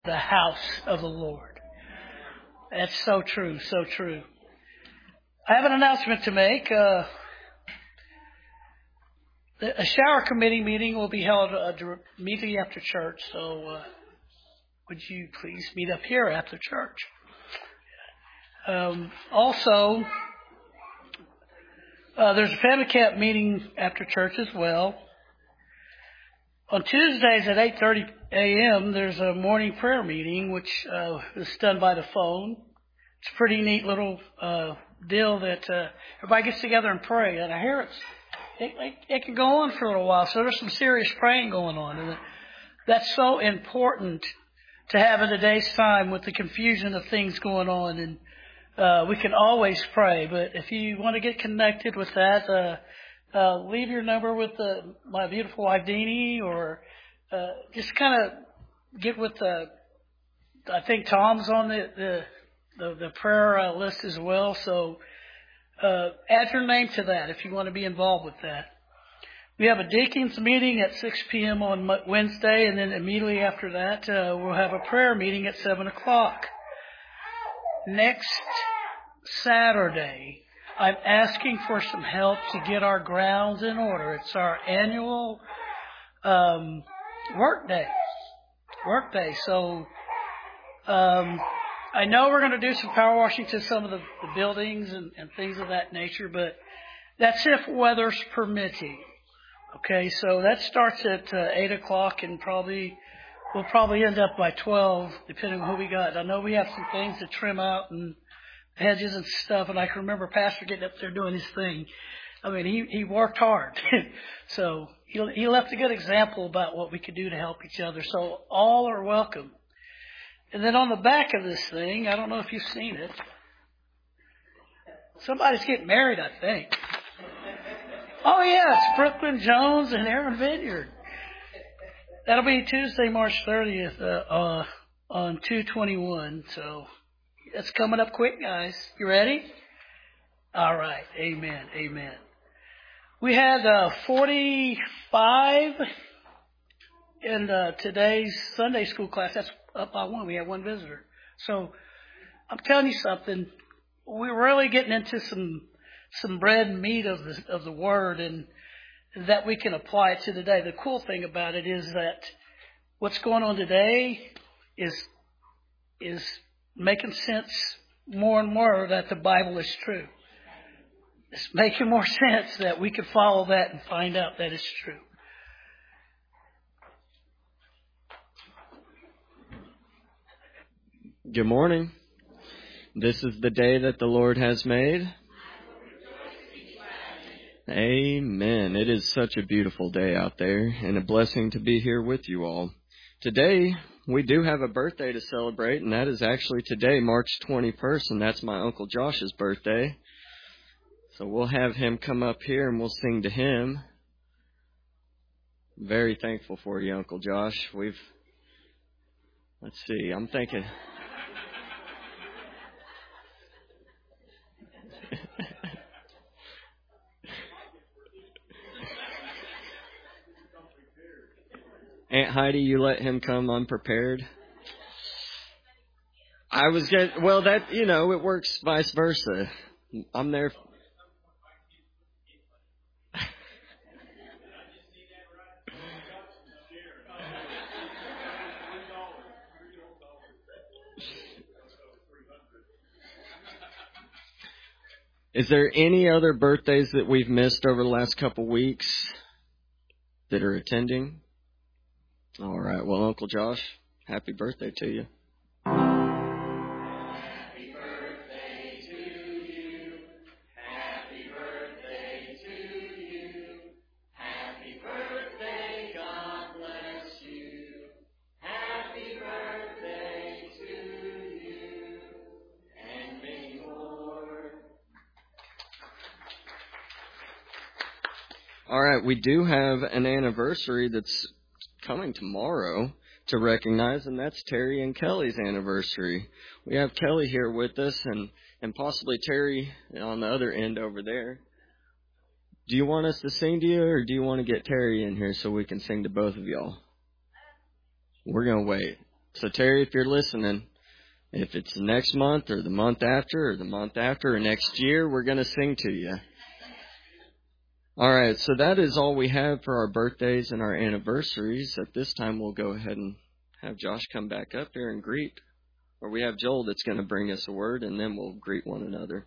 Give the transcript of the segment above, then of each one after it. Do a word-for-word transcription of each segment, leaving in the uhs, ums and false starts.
the house of the Lord. That's so true, so true. I have an announcement to make. Uh, a shower committee meeting will be held uh, immediately after church, so uh, would you please meet up here after church? Um, also, uh, there's a family camp meeting after church as well. On Tuesdays at eight thirty a.m., there's a morning prayer meeting, which uh, is done by the phone. It's a pretty neat little uh, deal that uh, everybody gets together and pray. And I hear it's, it, it, it can go on for a little while, so there's some serious praying going on. And that's so important to have in today's time with the confusion of things going on. And uh, we can always pray, but if you want to get connected with that, uh, Uh, leave your number with uh, my beautiful wife, Deanie, or uh, just kind of get with the, I think Tom's on the, the, the, the prayer uh, list as well. So uh, add your name to that if you want to be involved with that. We have a deacons meeting at six p.m. on Wednesday, and then immediately after that, uh, we'll have a prayer meeting at seven o'clock. Next Saturday, I'm asking for some help to get our grounds in order. It's our annual um, work day. Work day. So um, I know we're going to do some power washing to some of the, the buildings and, and things of that nature, but that's if weather's permitting. Okay, so that starts at uh, eight o'clock, and probably we'll probably end up by twelve, depending on who we got. I know we have some things to trim out and hedges and stuff, and I can remember Pastor getting up there doing his thing. I mean, he, he worked hard. So he, he left a good example about what we could do to help each other. So all are welcome. And then on the back of this thing, I don't know if you've seen it, somebody's getting married, I think. Oh, yeah, it's Brooklyn Jones and Aaron Vineyard. That'll be Tuesday, March thirtieth uh, uh, on two twenty-one, so it's coming up quick, guys. You ready? All right. Amen. Amen. We had uh, forty-five in uh, today's Sunday school class. That's up by one. We had one visitor. So I'm telling you something. We're really getting into some some bread and meat of the of the Word, and that we can apply it to today. The cool thing about it is that what's going on today is is making sense more and more that the Bible is true. It's making more sense that we can follow that and find out that it's true. Good morning. This is the day that the Lord has made. Amen. It is such a beautiful day out there, and a blessing to be here with you all. Today, we do have a birthday to celebrate, and that is actually today, March twenty-first, and that's my Uncle Josh's birthday. So we'll have him come up here, and we'll sing to him. Very thankful for you, Uncle Josh. We've, let's see, I'm thinking... Aunt Heidi, you let him come unprepared? I was getting, well, that, you know, it works vice versa. I'm there. Is there any other birthdays that we've missed over the last couple weeks that are attending? All right. Well, Uncle Josh, happy birthday to you. Happy birthday to you. Happy birthday to you. Happy birthday, God bless you. Happy birthday to you. And many more. All right. We do have an anniversary that's coming tomorrow to recognize, and that's Terry and Kelly's anniversary. We have Kelly here with us, and, and possibly Terry on the other end over there. Do you want us to sing to you, or do you want to get Terry in here so we can sing to both of y'all? We're going to wait. So Terry, if you're listening, if it's next month or the month after or the month after or next year, we're going to sing to you. All right, so that is all we have for our birthdays and our anniversaries. At this time, we'll go ahead and have Josh come back up here and greet. Or we have Joel that's going to bring us a word, and then we'll greet one another.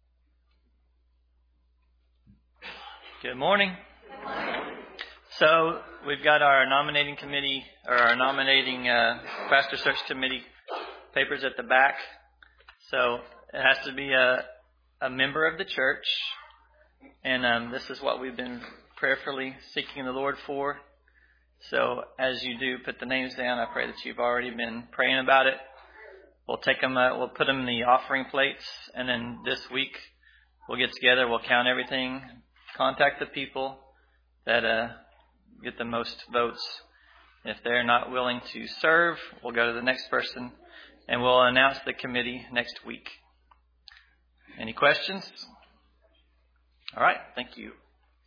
Good morning. Good morning. So we've got our nominating committee, or our nominating uh, pastor search committee papers at the back. So it has to be a, a member of the church. And um, this is what we've been prayerfully seeking the Lord for. So as you do put the names down, I pray that you've already been praying about it. We'll take them, uh, we'll put them in the offering plates, and then this week we'll get together, we'll count everything, contact the people that uh, get the most votes. If they're not willing to serve, we'll go to the next person, and we'll announce the committee next week. Any questions? All right, thank you.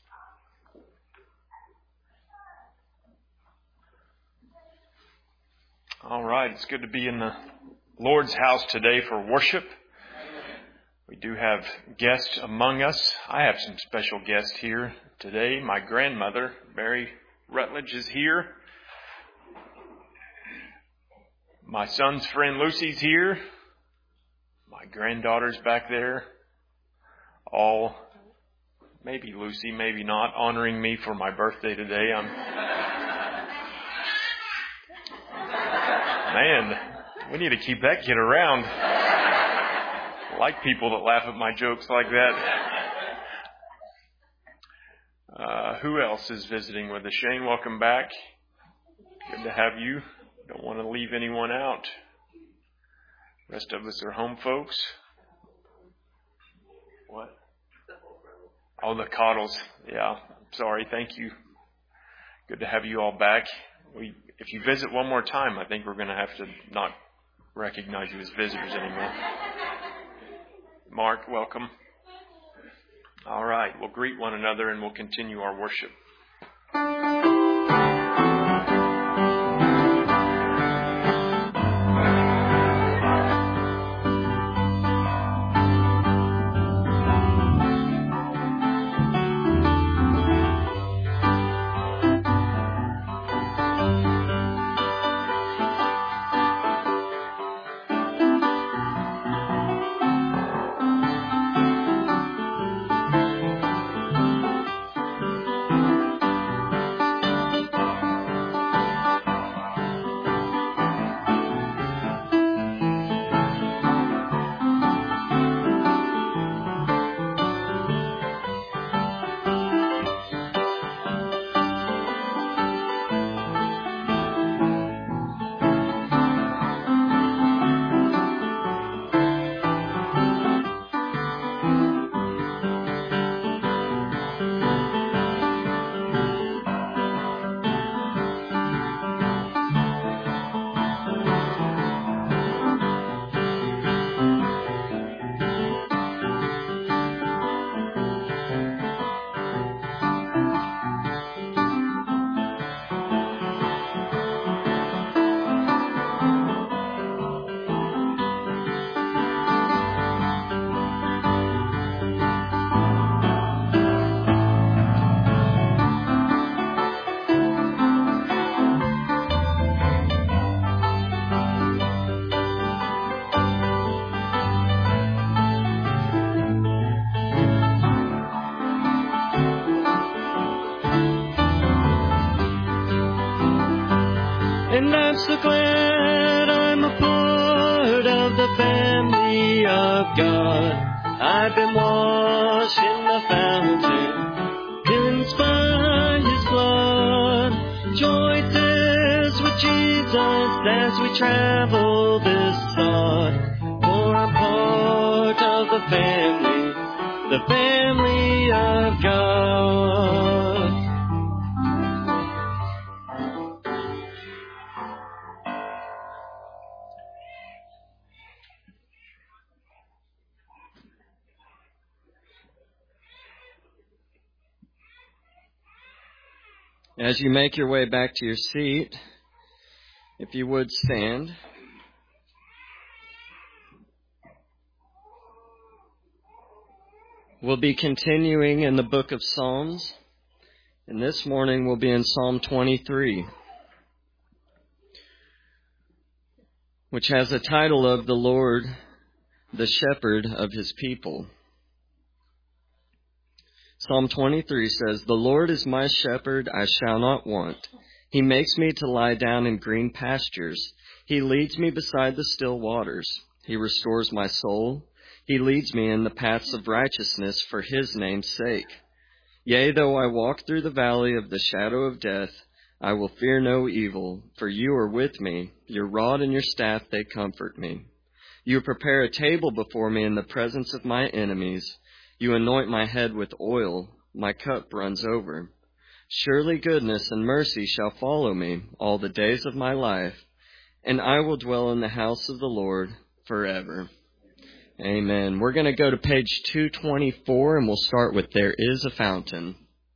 All right, it's good to be in the Lord's house today for worship. We do have guests among us. I have some special guests here today. My grandmother, Mary Rutledge, is here. My son's friend Lucy's here. My granddaughter's back there. All, maybe Lucy, maybe not, honoring me for my birthday today. I'm, man, we need to keep that kid around. I like people that laugh at my jokes like that. Uh, who else is visiting with us? Shane, welcome back. Good to have you. Don't want to leave anyone out. Rest of us are home folks. What? Oh, the Cottles. Yeah, sorry. Thank you. Good to have you all back. We, if you visit one more time, I think we're going to have to not recognize you as visitors anymore. Mark, welcome. All right, we'll greet one another and we'll continue our worship. And I'm so glad I'm a part of the family of God. I've been washed in the fountain, cleansed by His blood. Joy with Jesus as we travel this sod. For I'm part of the family, the family of God. As you make your way back to your seat, If you would stand. We'll be continuing in the book of Psalms, and this morning we'll be in Psalm twenty-three, which has the title of The Lord, the Shepherd of His People. Psalm twenty-three says, "The Lord is my shepherd, I shall not want. He makes me to lie down in green pastures. He leads me beside the still waters. He restores my soul. He leads me in the paths of righteousness for His name's sake. Yea, though I walk through the valley of the shadow of death, I will fear no evil, for you are with me. Your rod and your staff, they comfort me. You prepare a table before me in the presence of my enemies. You anoint my head with oil. My cup runs over. Surely goodness and mercy shall follow me all the days of my life, and I will dwell in the house of the Lord forever." Amen. We're going to go to page two twenty-four, and we'll start with "There is a Fountain."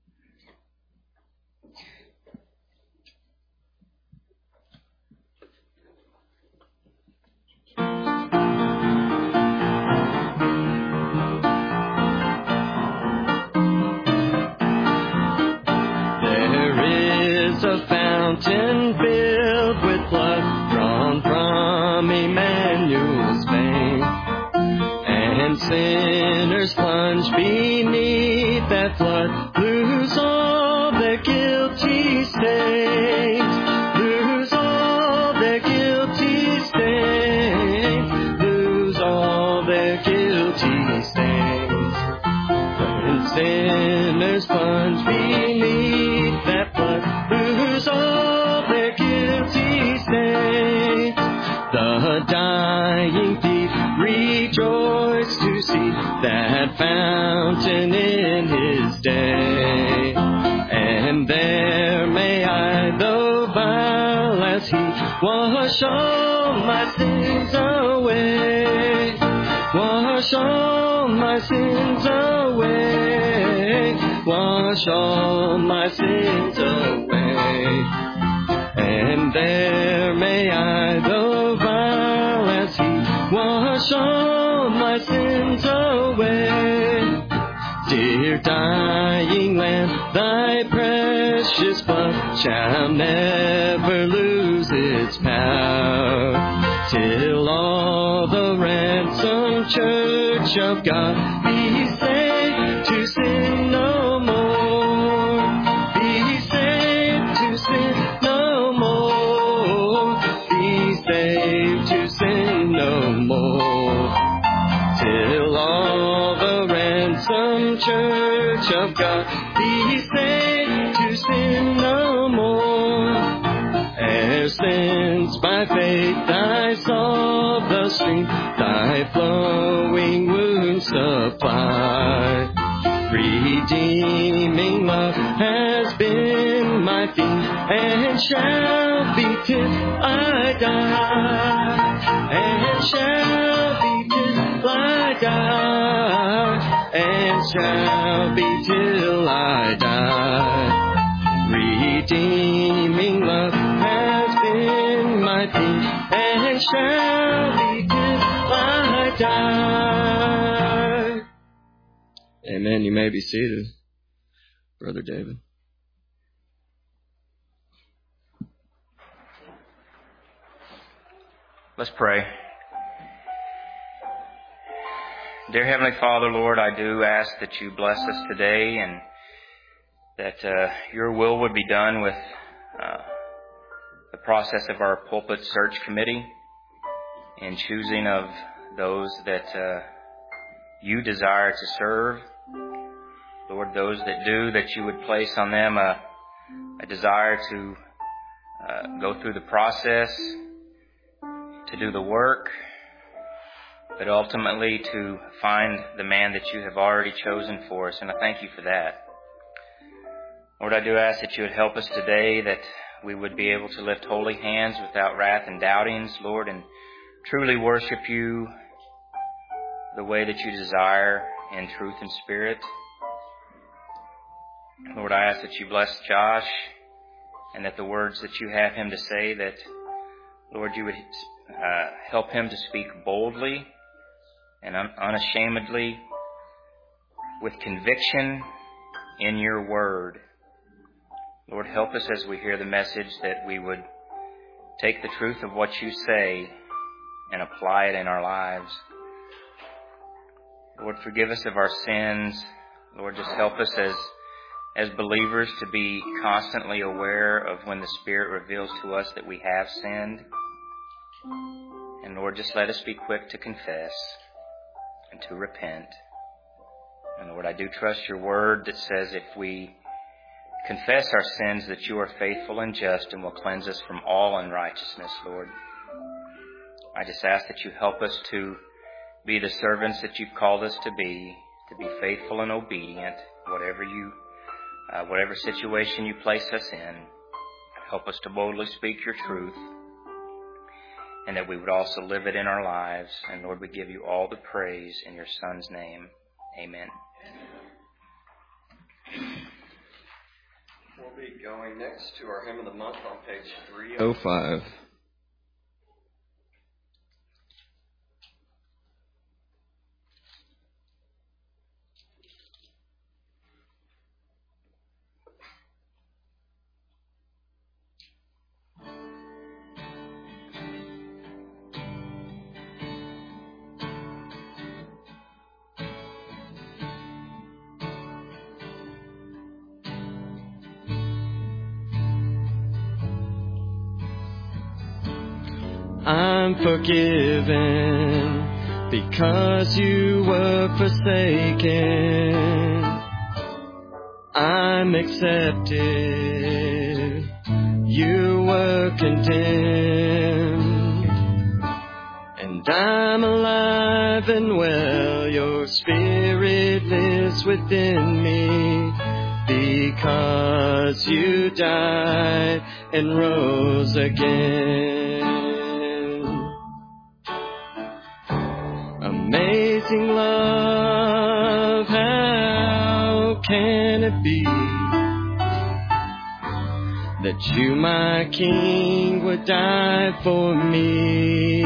There is a fountain filled with blood drawn from Emmanuel's vein, and sinners plunge beneath that flood, lose all their guilty stains, lose all their guilty stains, lose all their guilty stains. When sinners plunge beneath that flood, lose all their guilty stains. The dying thief rejoice to see that fountain in his day. And there may I, though vile as he, wash all my sins away, wash all my sins away, wash all my sins away. And there may I, though vile as he, wash all my sins away. Dear dying Lamb, thy precious blood shall never lose its power, till all the ransomed church of God be saved to sin no more, be saved to sin no more, be saved to sin no more, till all the ransomed church of God be saved to sin no more. Ere since by faith I saw the stream, thy flowing wounds supply, redeeming love has been my theme, and shall be till I die, and shall be till I die, and shall be till I die. Redeeming love has been my theme, and shall be till I die. Amen. You may be seated, Brother David. Let's pray. Dear Heavenly Father, Lord, I do ask that you bless us today, and that uh, your will would be done with uh, the process of our pulpit search committee in choosing of those that uh, you desire to serve. Lord, those that do, that you would place on them a, a desire to uh, go through the process, to do the work, but ultimately to find the man that you have already chosen for us. And I thank you for that. Lord, I do ask that you would help us today, that we would be able to lift holy hands without wrath and doubtings, Lord, and truly worship you the way that you desire in truth and spirit. Lord, I ask that you bless Josh, and that the words that you have him to say, that Lord, you would uh, help him to speak boldly and un- unashamedly with conviction in your word. Lord, help us as we hear the message that we would take the truth of what you say and apply it in our lives. Lord, forgive us of our sins. Lord, just help us as as believers to be constantly aware of when the Spirit reveals to us that we have sinned. And Lord, just let us be quick to confess and to repent. And Lord, I do trust your word that says if we confess our sins, that you are faithful and just and will cleanse us from all unrighteousness, Lord. I just ask that you help us to be the servants that you've called us to be, to be faithful and obedient, whatever you, uh, whatever situation you place us in. Help us to boldly speak your truth, and that we would also live it in our lives. And Lord, we give you all the praise in your Son's name. Amen. We'll be going next to our hymn of the month on page three oh five. I'm forgiven because you were forsaken. I'm accepted. You were condemned. And I'm alive and well. Your Spirit lives within me because you died and rose again. Amazing love, how can it be that you, my King, would die for me?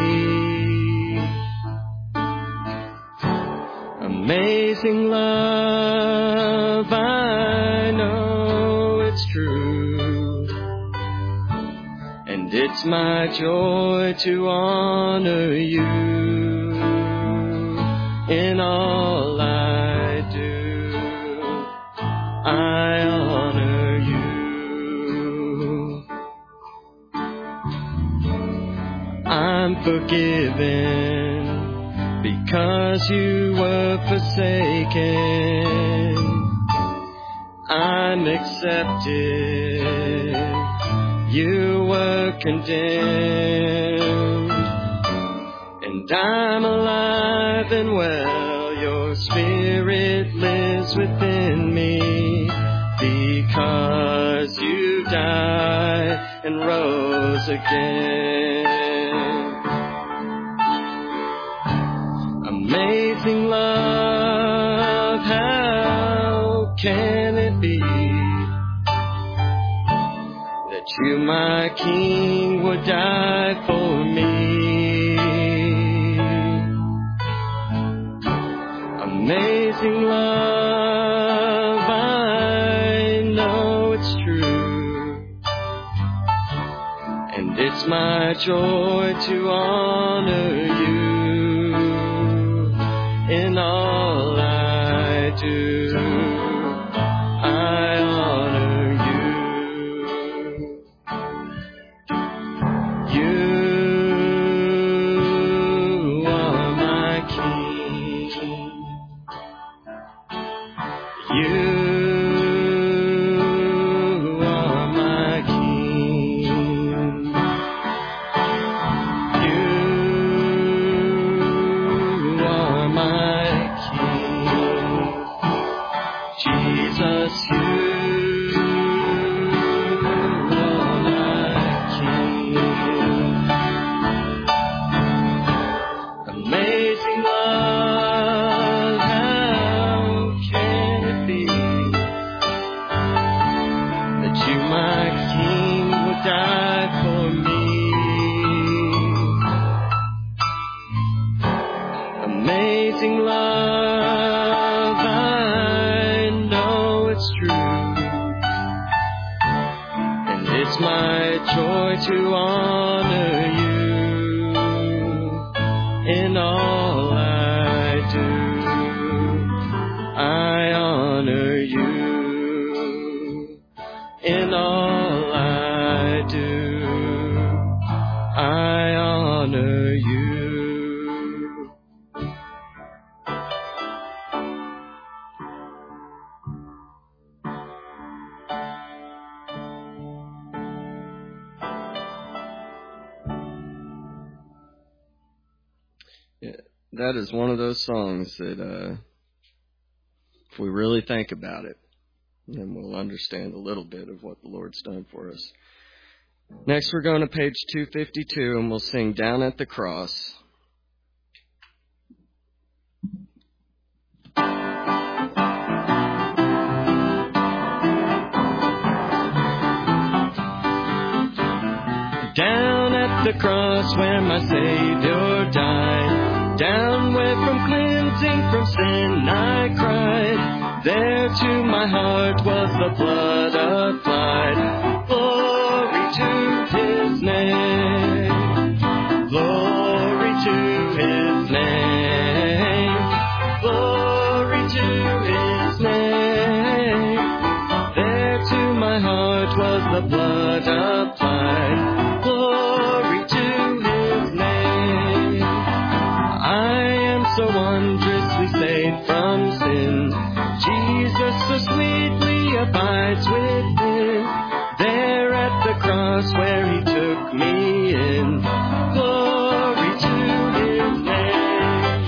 Amazing love, I know it's true, and it's my joy to honor you. In all I do, I honor you. I'm forgiven because you were forsaken. I'm accepted. You were condemned. And I'm alive and well, your Spirit lives within me because you died and rose again. Amazing love, how can it be that you, my King, would die for me? Amazing love, I know it's true, and it's my joy to honor you. In all I do, I honor you. You are my King. You are my King. You are my King. Jesus, you are my King. Amazing love, how can it be amazing love, I know it's true. And it's my joy to honor you in all I do. I honor you in all I do. I honor you. Yeah, that is one of those songs that, uh, if we really think about it, then we'll understand a little bit of what the Lord's done for us. Next, we're going to page two fifty-two, and we'll sing Down at the Cross. Down at the cross where my Savior died, down where from cleansing from sin I cried, there to my heart was the blood applied. Glory to His name, glory to His name, glory to His name. There to my heart was the blood applied. Glory to His name. I am so wondrously saved from sin. Jesus so sweetly abides within. There at the cross where He took me in. Glory to His name.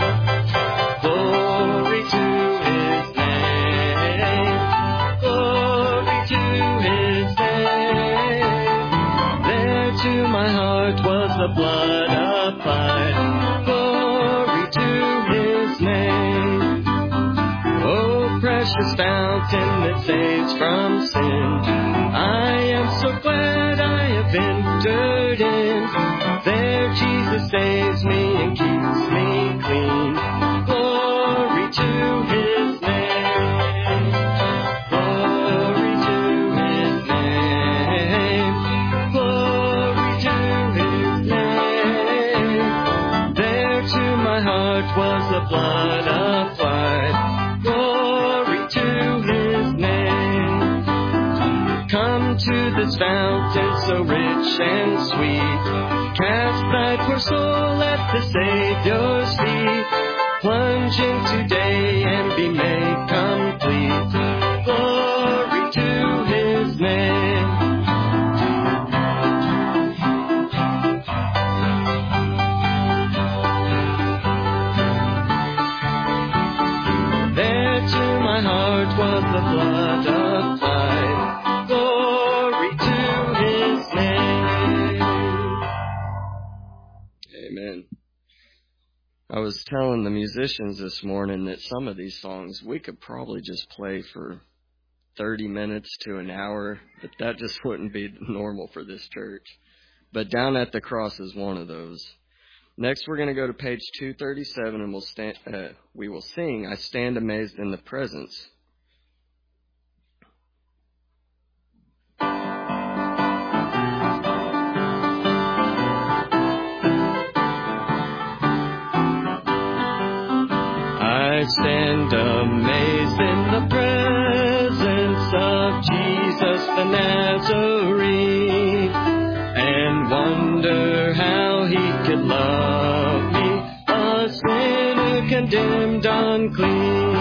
Glory to His name. Glory to His name. There to my heart was the blood applied. Glory to His name. Oh, precious fountain that saves from sin, I am so glad I have entered in. There Jesus saves me and keeps me clean. Glory to His name. Glory to His name. Glory to His name. There to my heart was the blood applied. Glory to His name. Come to this fountain so rich and sweet. Cast thy poor soul at the Savior's feet. Plunge in today and be made complete. Glory to His name. There to my heart was the blood applied. Glory to His name. Amen. I was telling the musicians this morning that some of these songs we could probably just play for thirty minutes to an hour, but that just wouldn't be normal for this church. But Down at the Cross is one of those. Next, we're going to go to page two thirty-seven, and we'll stand, uh, we will sing, I Stand Amazed in the Presence. I stand amazed in the presence of Jesus the Nazarene, and wonder how He could love me, a sinner condemned unclean.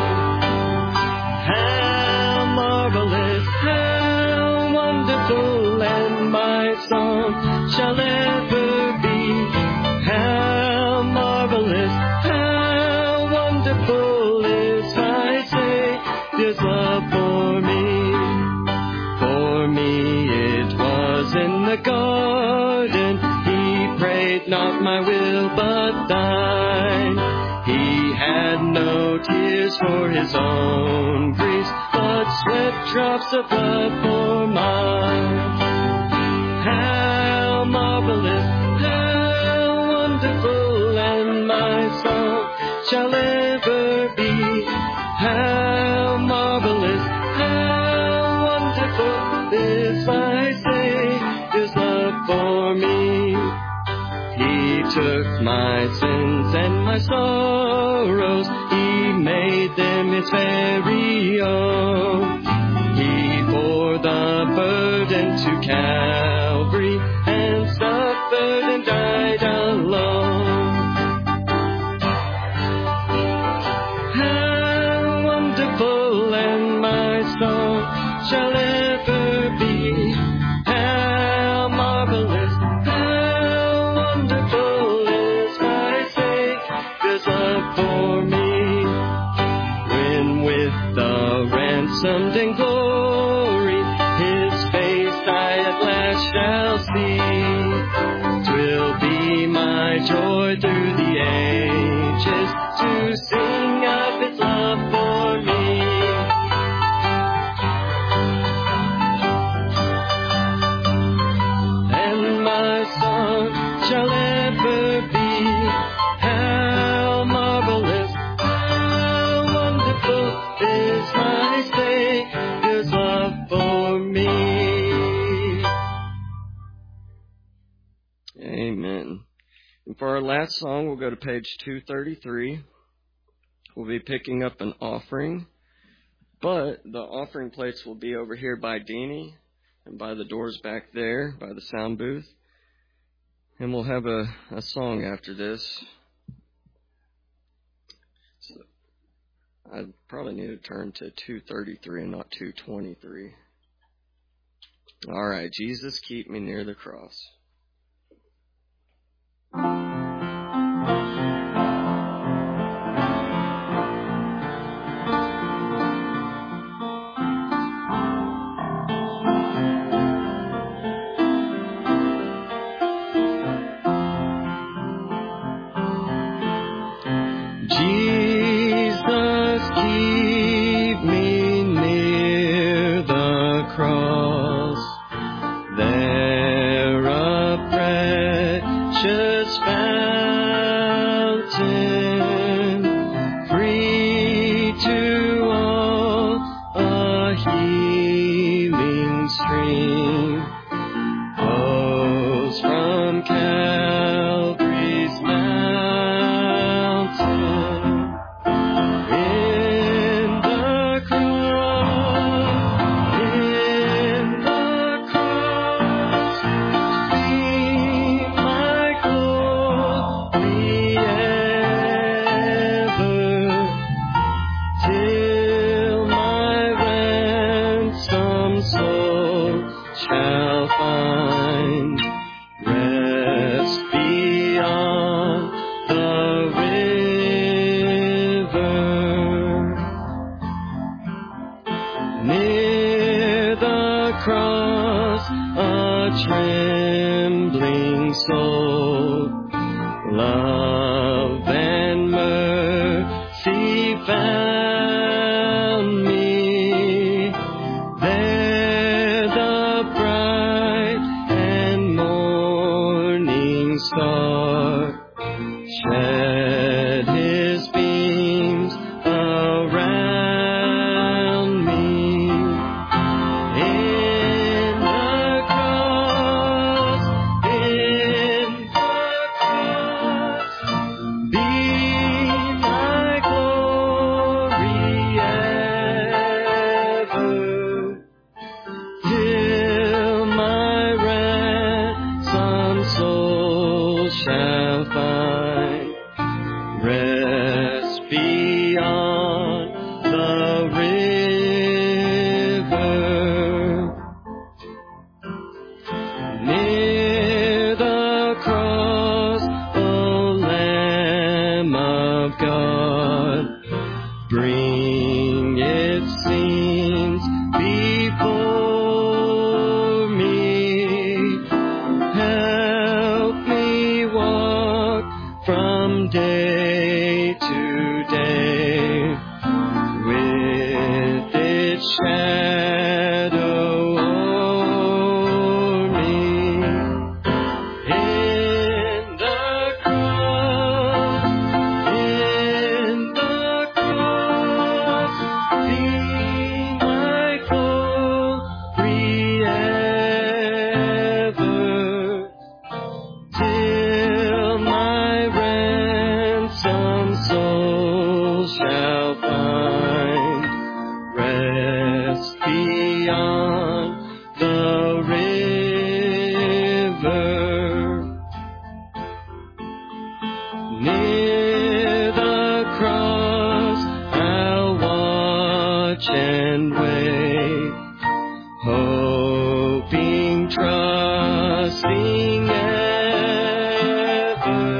How marvelous, how wonderful, and my song shall ever be. How marvelous, how wonderful is my Savior's love for me. For me it was in the garden, He prayed not my will but thine. He had no tears for His own griefs, but sweat drops of blood for mine. How marvelous, how wonderful, and my song shall ever took my sins and my sorrows, He made them His very own. He bore the burden to Calvary and suffered and died alone. How wonderful, and my song shall ever be. How marvelous, how wonderful is my Savior's love for me. When with the ransomed in glory His face I at last shall see, 'twill be my joy through the ages to sing of His love for me. And my song shall ever be, how marvelous, how wonderful is my Savior's love for me. Amen. And for our last song, we'll go to page two thirty-three. We'll be picking up an offering, but the offering plates will be over here by Deanie and by the doors back there, by the sound booth. And we'll have a, a song after this. So I probably need to turn to two thirty-three and not two twenty-three. All right, Jesus, keep me near the cross. Jesus, keep me near the cross. There a precious fountain, free to all, a healing stream, flows from Calvary's mountain. In the cross, in the cross, be my glory ever, till my ransomed soul shall find rest beyond the river. Near the cross, a trembling soul, love and mercy found me. There the bright and morning star shed his beams around me. In the cross, in the cross, be my glory ever, till my ransomed soul shall find rest beyond the river. Near the cross, O Lamb of God, bring its scenes before me. Help me walk from day to day with its shadow o'er me. In the cross, in the cross, be my glory ever, till my Near the cross I'll watch and wait, hoping, trusting ever,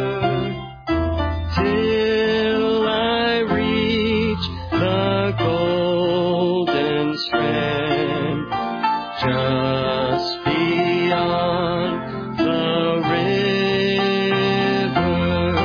till I reach the golden strand, just beyond the river.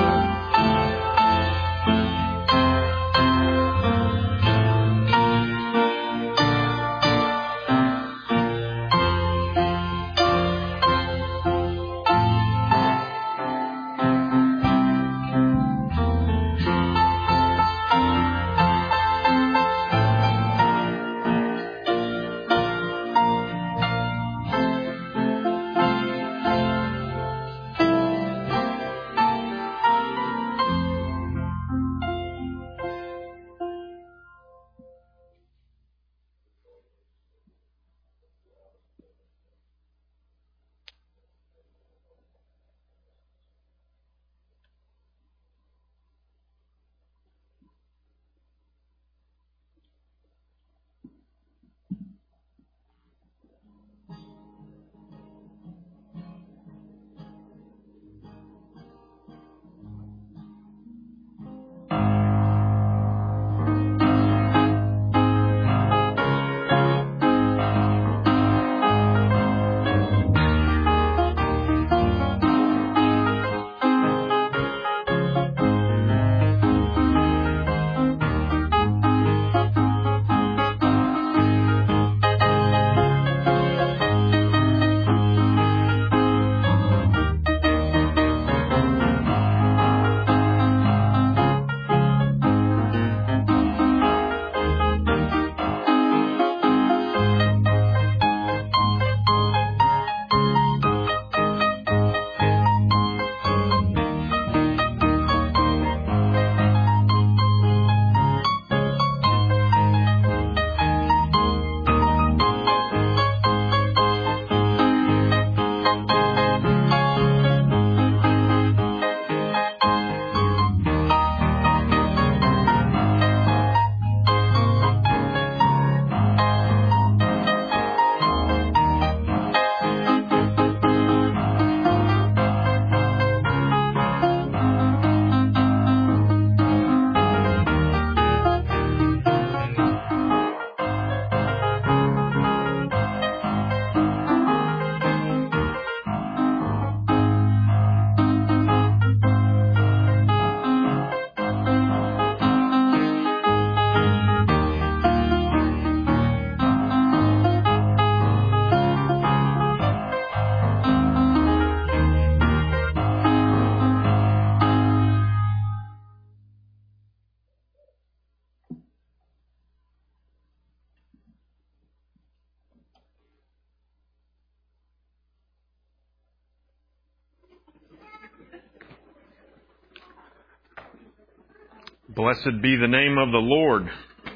Blessed be the name of the Lord.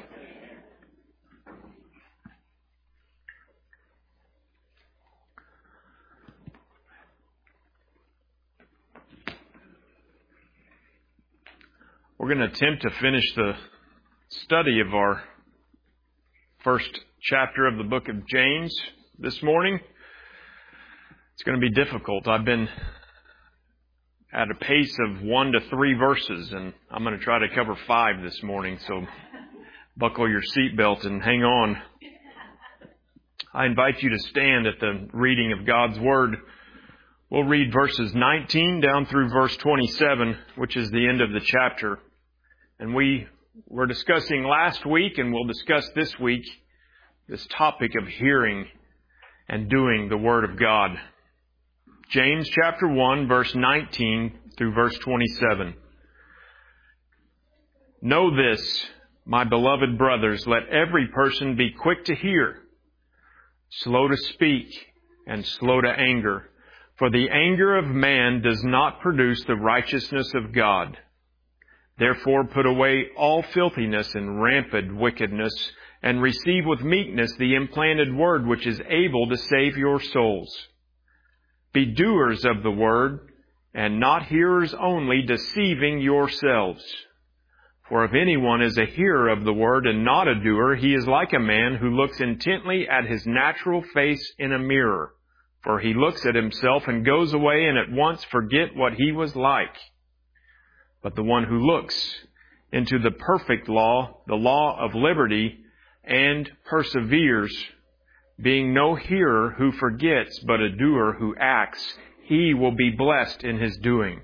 We're going to attempt to finish the study of our first chapter of the book of James this morning. It's going to be difficult. I've been at a pace of one to three verses, and I'm going to try to cover five this morning, so buckle your seatbelt and hang on. I invite you to stand at the reading of God's Word. We'll read verses nineteen down through verse twenty-seven, which is the end of the chapter. And we were discussing last week, and we'll discuss this week, this topic of hearing and doing the Word of God. James chapter one, verse nineteen through verse twenty-seven. Know this, my beloved brothers, let every person be quick to hear, slow to speak, and slow to anger. For the anger of man does not produce the righteousness of God. Therefore put away all filthiness and rampant wickedness, and receive with meekness the implanted word which is able to save your souls. Be doers of the word, and not hearers only, deceiving yourselves. For if anyone is a hearer of the word and not a doer, he is like a man who looks intently at his natural face in a mirror. For he looks at himself and goes away and at once forget what he was like. But the one who looks into the perfect law, the law of liberty, and perseveres, being no hearer who forgets, but a doer who acts, he will be blessed in his doing.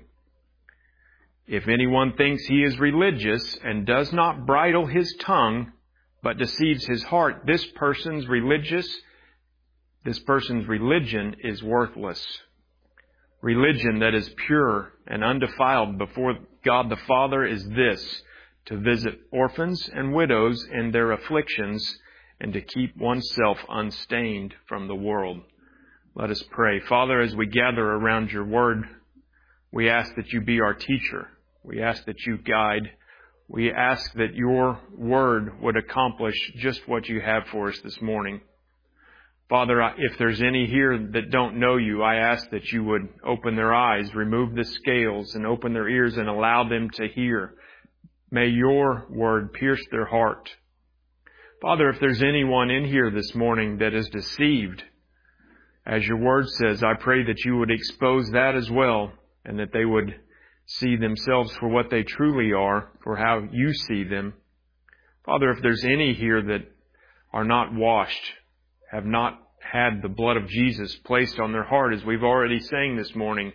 If anyone thinks he is religious and does not bridle his tongue, but deceives his heart, this person's religious, this person's religion is worthless. Religion that is pure and undefiled before God the Father is this, to visit orphans and widows in their afflictions and to keep oneself unstained from the world. Let us pray. Father, as we gather around your word, we ask that you be our teacher. We ask that you guide. We ask that your word would accomplish just what you have for us this morning. Father, if there's any here that don't know you, I ask that you would open their eyes, remove the scales, and open their ears and allow them to hear. May your word pierce their heart. Father, if there's anyone in here this morning that is deceived, as your word says, I pray that you would expose that as well, and that they would see themselves for what they truly are, for how you see them. Father, if there's any here that are not washed, have not had the blood of Jesus placed on their heart, as we've already sang this morning,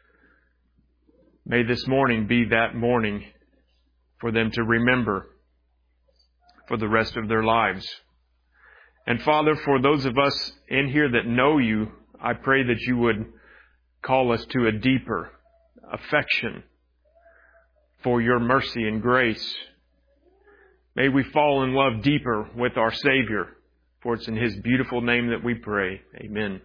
may this morning be that morning for them to remember for the rest of their lives. And Father, for those of us in here that know you, I pray that you would call us to a deeper affection for your mercy and grace. May we fall in love deeper with our Savior, for it's in his beautiful name that we pray. Amen.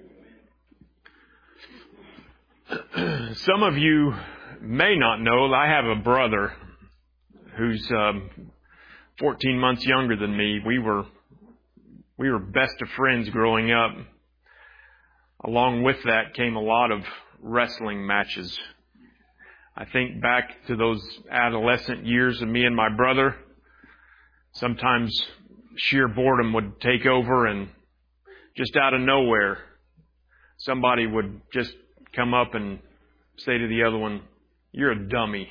Some of you may not know, I have a brother who's um, fourteen months younger than me. We were we were best of friends growing up. Along with that came a lot of wrestling matches. I think back to those adolescent years of me and my brother. Sometimes sheer boredom would take over, and just out of nowhere, somebody would just come up and say to the other one, "You're a dummy."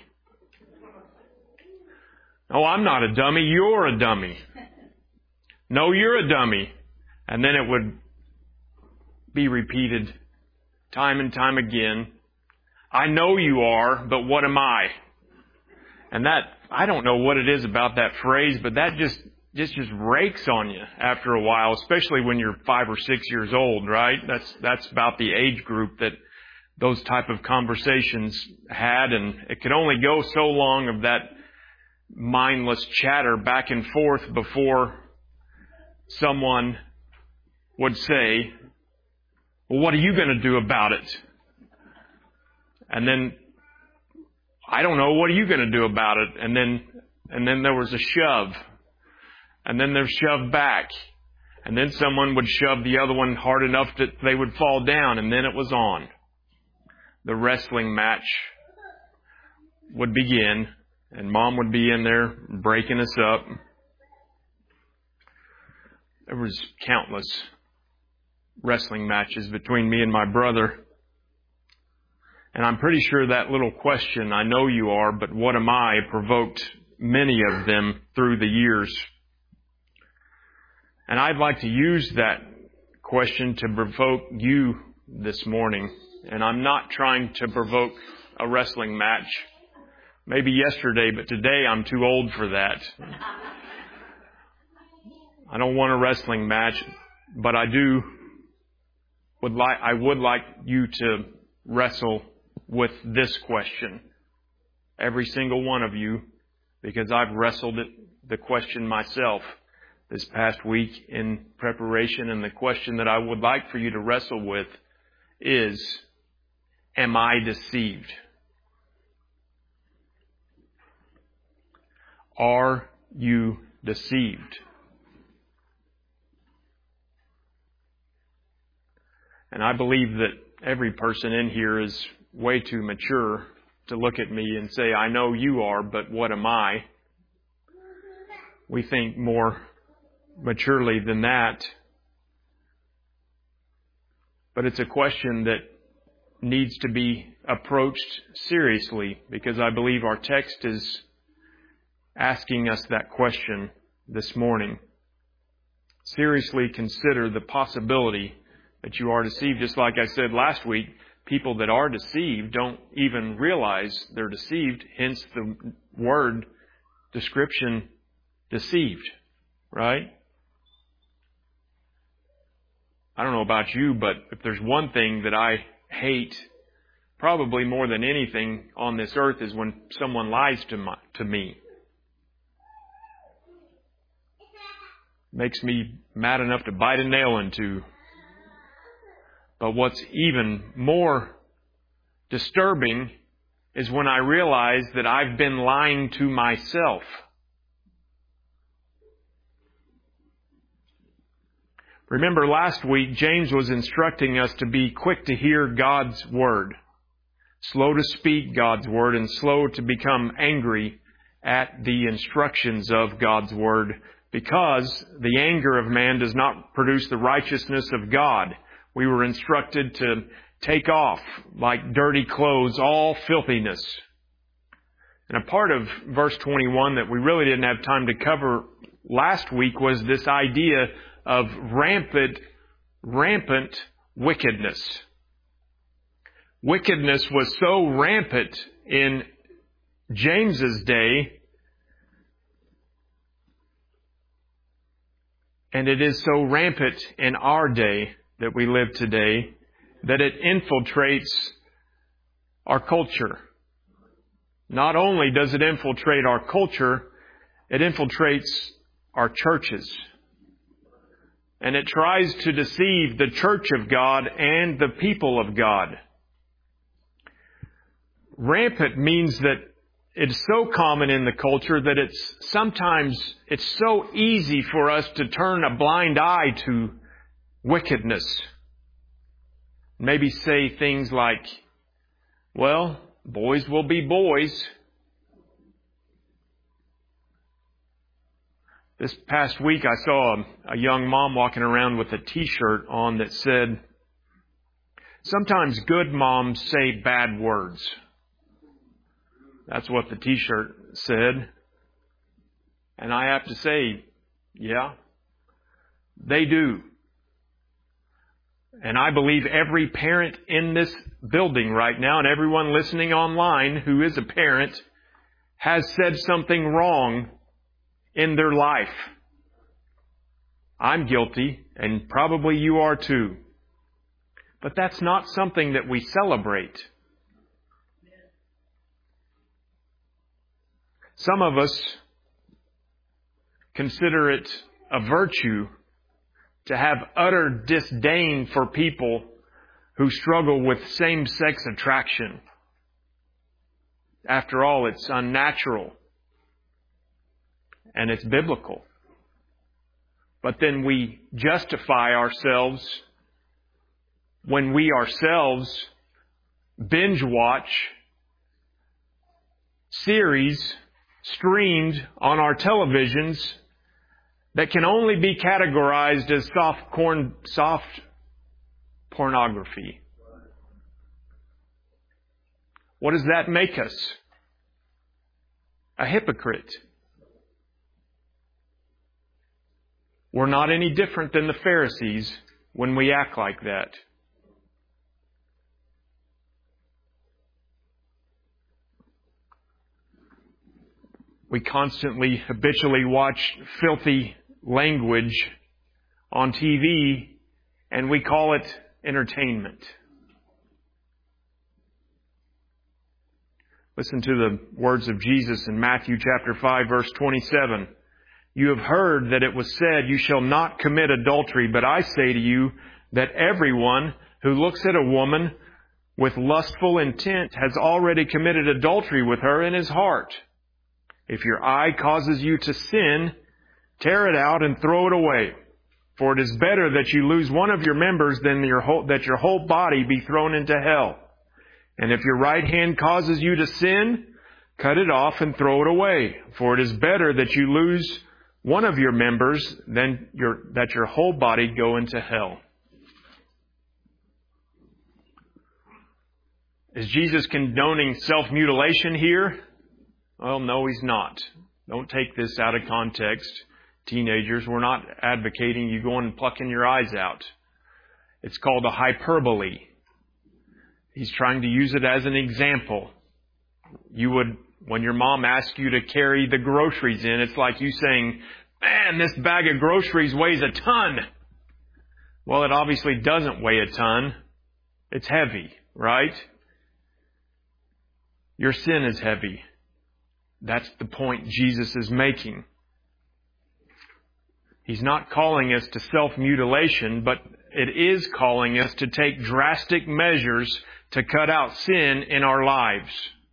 "No, I'm not a dummy. You're a dummy." "No, you're a dummy." And then it would be repeated time and time again. "I know you are, but what am I?" And that, I don't know what it is about that phrase, but that just, just, just rakes on you after a while, especially when you're five or six years old, right? That's, that's about the age group that those type of conversations had, and it could only go so long of that mindless chatter back and forth before someone would say, "Well, what are you going to do about it?" And then, "I don't know, what are you going to do about it?" And then, and then there was a shove. And then there's shoved back. And then someone would shove the other one hard enough that they would fall down, and then it was on. The wrestling match would begin, and Mom would be in there breaking us up. There was countless wrestling matches between me and my brother. And I'm pretty sure that little question, "I know you are, but what am I?" provoked many of them through the years. And I'd like to use that question to provoke you this morning. And I'm not trying to provoke a wrestling match. Maybe yesterday, but today I'm too old for that. I don't want a wrestling match, but I do would like, I would like you to wrestle with this question. Every single one of you, because I've wrestled it, the question myself this past week in preparation, and the question that I would like for you to wrestle with is, am I deceived? Are you deceived? And I believe that every person in here is way too mature to look at me and say, I know you are, but what am I? We think more maturely than that. But it's a question that needs to be approached seriously, because I believe our text is asking us that question this morning. Seriously consider the possibility that you are deceived. Just like I said last week, people that are deceived don't even realize they're deceived, hence the word description, deceived, right? I don't know about you, but if there's one thing that I hate probably more than anything on this earth is when someone lies to my, to me. Makes me mad enough to bite a nail into. But what's even more disturbing is when I realize that I've been lying to myself. Remember last week, James was instructing us to be quick to hear God's word, slow to speak God's word, and slow to become angry at the instructions of God's word, because the anger of man does not produce the righteousness of God. We were instructed to take off, like dirty clothes, all filthiness. And a part of verse twenty-one that we really didn't have time to cover last week was this idea of rampant, rampant wickedness. Wickedness was so rampant in James's day, and it is so rampant in our day that we live today, that it infiltrates our culture. Not only does it infiltrate our culture, it infiltrates our churches. And it tries to deceive the church of God and the people of God. Rampant means that it's so common in the culture that it's sometimes, it's so easy for us to turn a blind eye to wickedness. Maybe say things like, well, boys will be boys. This past week I saw a, a young mom walking around with a t-shirt on that said, sometimes good moms say bad words. That's what the t-shirt said. And I have to say, yeah, they do. And I believe every parent in this building right now and everyone listening online who is a parent has said something wrong in their life. I'm guilty, and probably you are too. But that's not something that we celebrate. Some of us consider it a virtue to have utter disdain for people who struggle with same-sex attraction. After all, it's unnatural. And it's biblical. But then we justify ourselves when we ourselves binge watch series streamed on our televisions that can only be categorized as soft corn, soft pornography. What does that make us? A hypocrite. We're not any different than the Pharisees when we act like that. We constantly, habitually watch filthy language on T V, and we call it entertainment. Listen to the words of Jesus in Matthew chapter five, verse twenty-seven. You have heard that it was said, you shall not commit adultery, but I say to you that everyone who looks at a woman with lustful intent has already committed adultery with her in his heart. If your eye causes you to sin, tear it out and throw it away. For it is better that you lose one of your members than your whole, that your whole body be thrown into hell. And if your right hand causes you to sin, cut it off and throw it away. For it is better that you lose one of your members than your, that your whole body go into hell. Is Jesus condoning self-mutilation here? Well, no, He's not. Don't take this out of context. Teenagers, we're not advocating you going and plucking your eyes out. It's called a hyperbole. He's trying to use it as an example. You would, when your mom asks you to carry the groceries in, it's like you saying, man, this bag of groceries weighs a ton. Well, it obviously doesn't weigh a ton. It's heavy, right? Your sin is heavy. That's the point Jesus is making. He's not calling us to self-mutilation, but it is calling us to take drastic measures to cut out sin in our lives.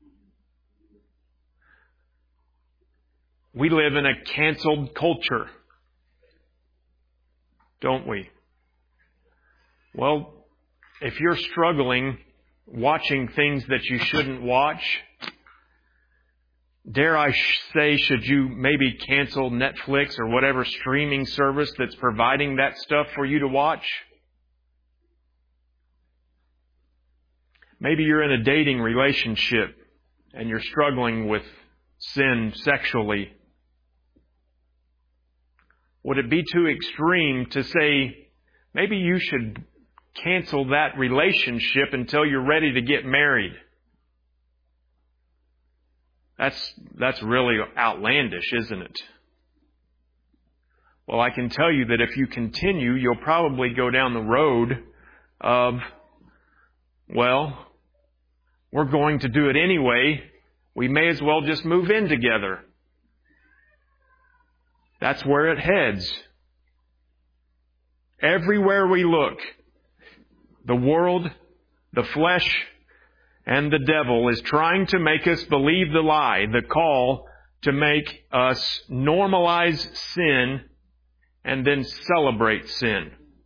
We live in a canceled culture, don't we? Well, if you're struggling watching things that you shouldn't watch, dare I say, should you maybe cancel Netflix or whatever streaming service that's providing that stuff for you to watch? Maybe you're in a dating relationship and you're struggling with sin sexually. Would it be too extreme to say, maybe you should cancel that relationship until you're ready to get married? That's, that's really outlandish, isn't it? Well, I can tell you that if you continue, you'll probably go down the road of, well, we're going to do it anyway. We may as well just move in together. That's where it heads. Everywhere we look, the world, the flesh, and the devil is trying to make us believe the lie, the call to make us normalize sin and then celebrate sin.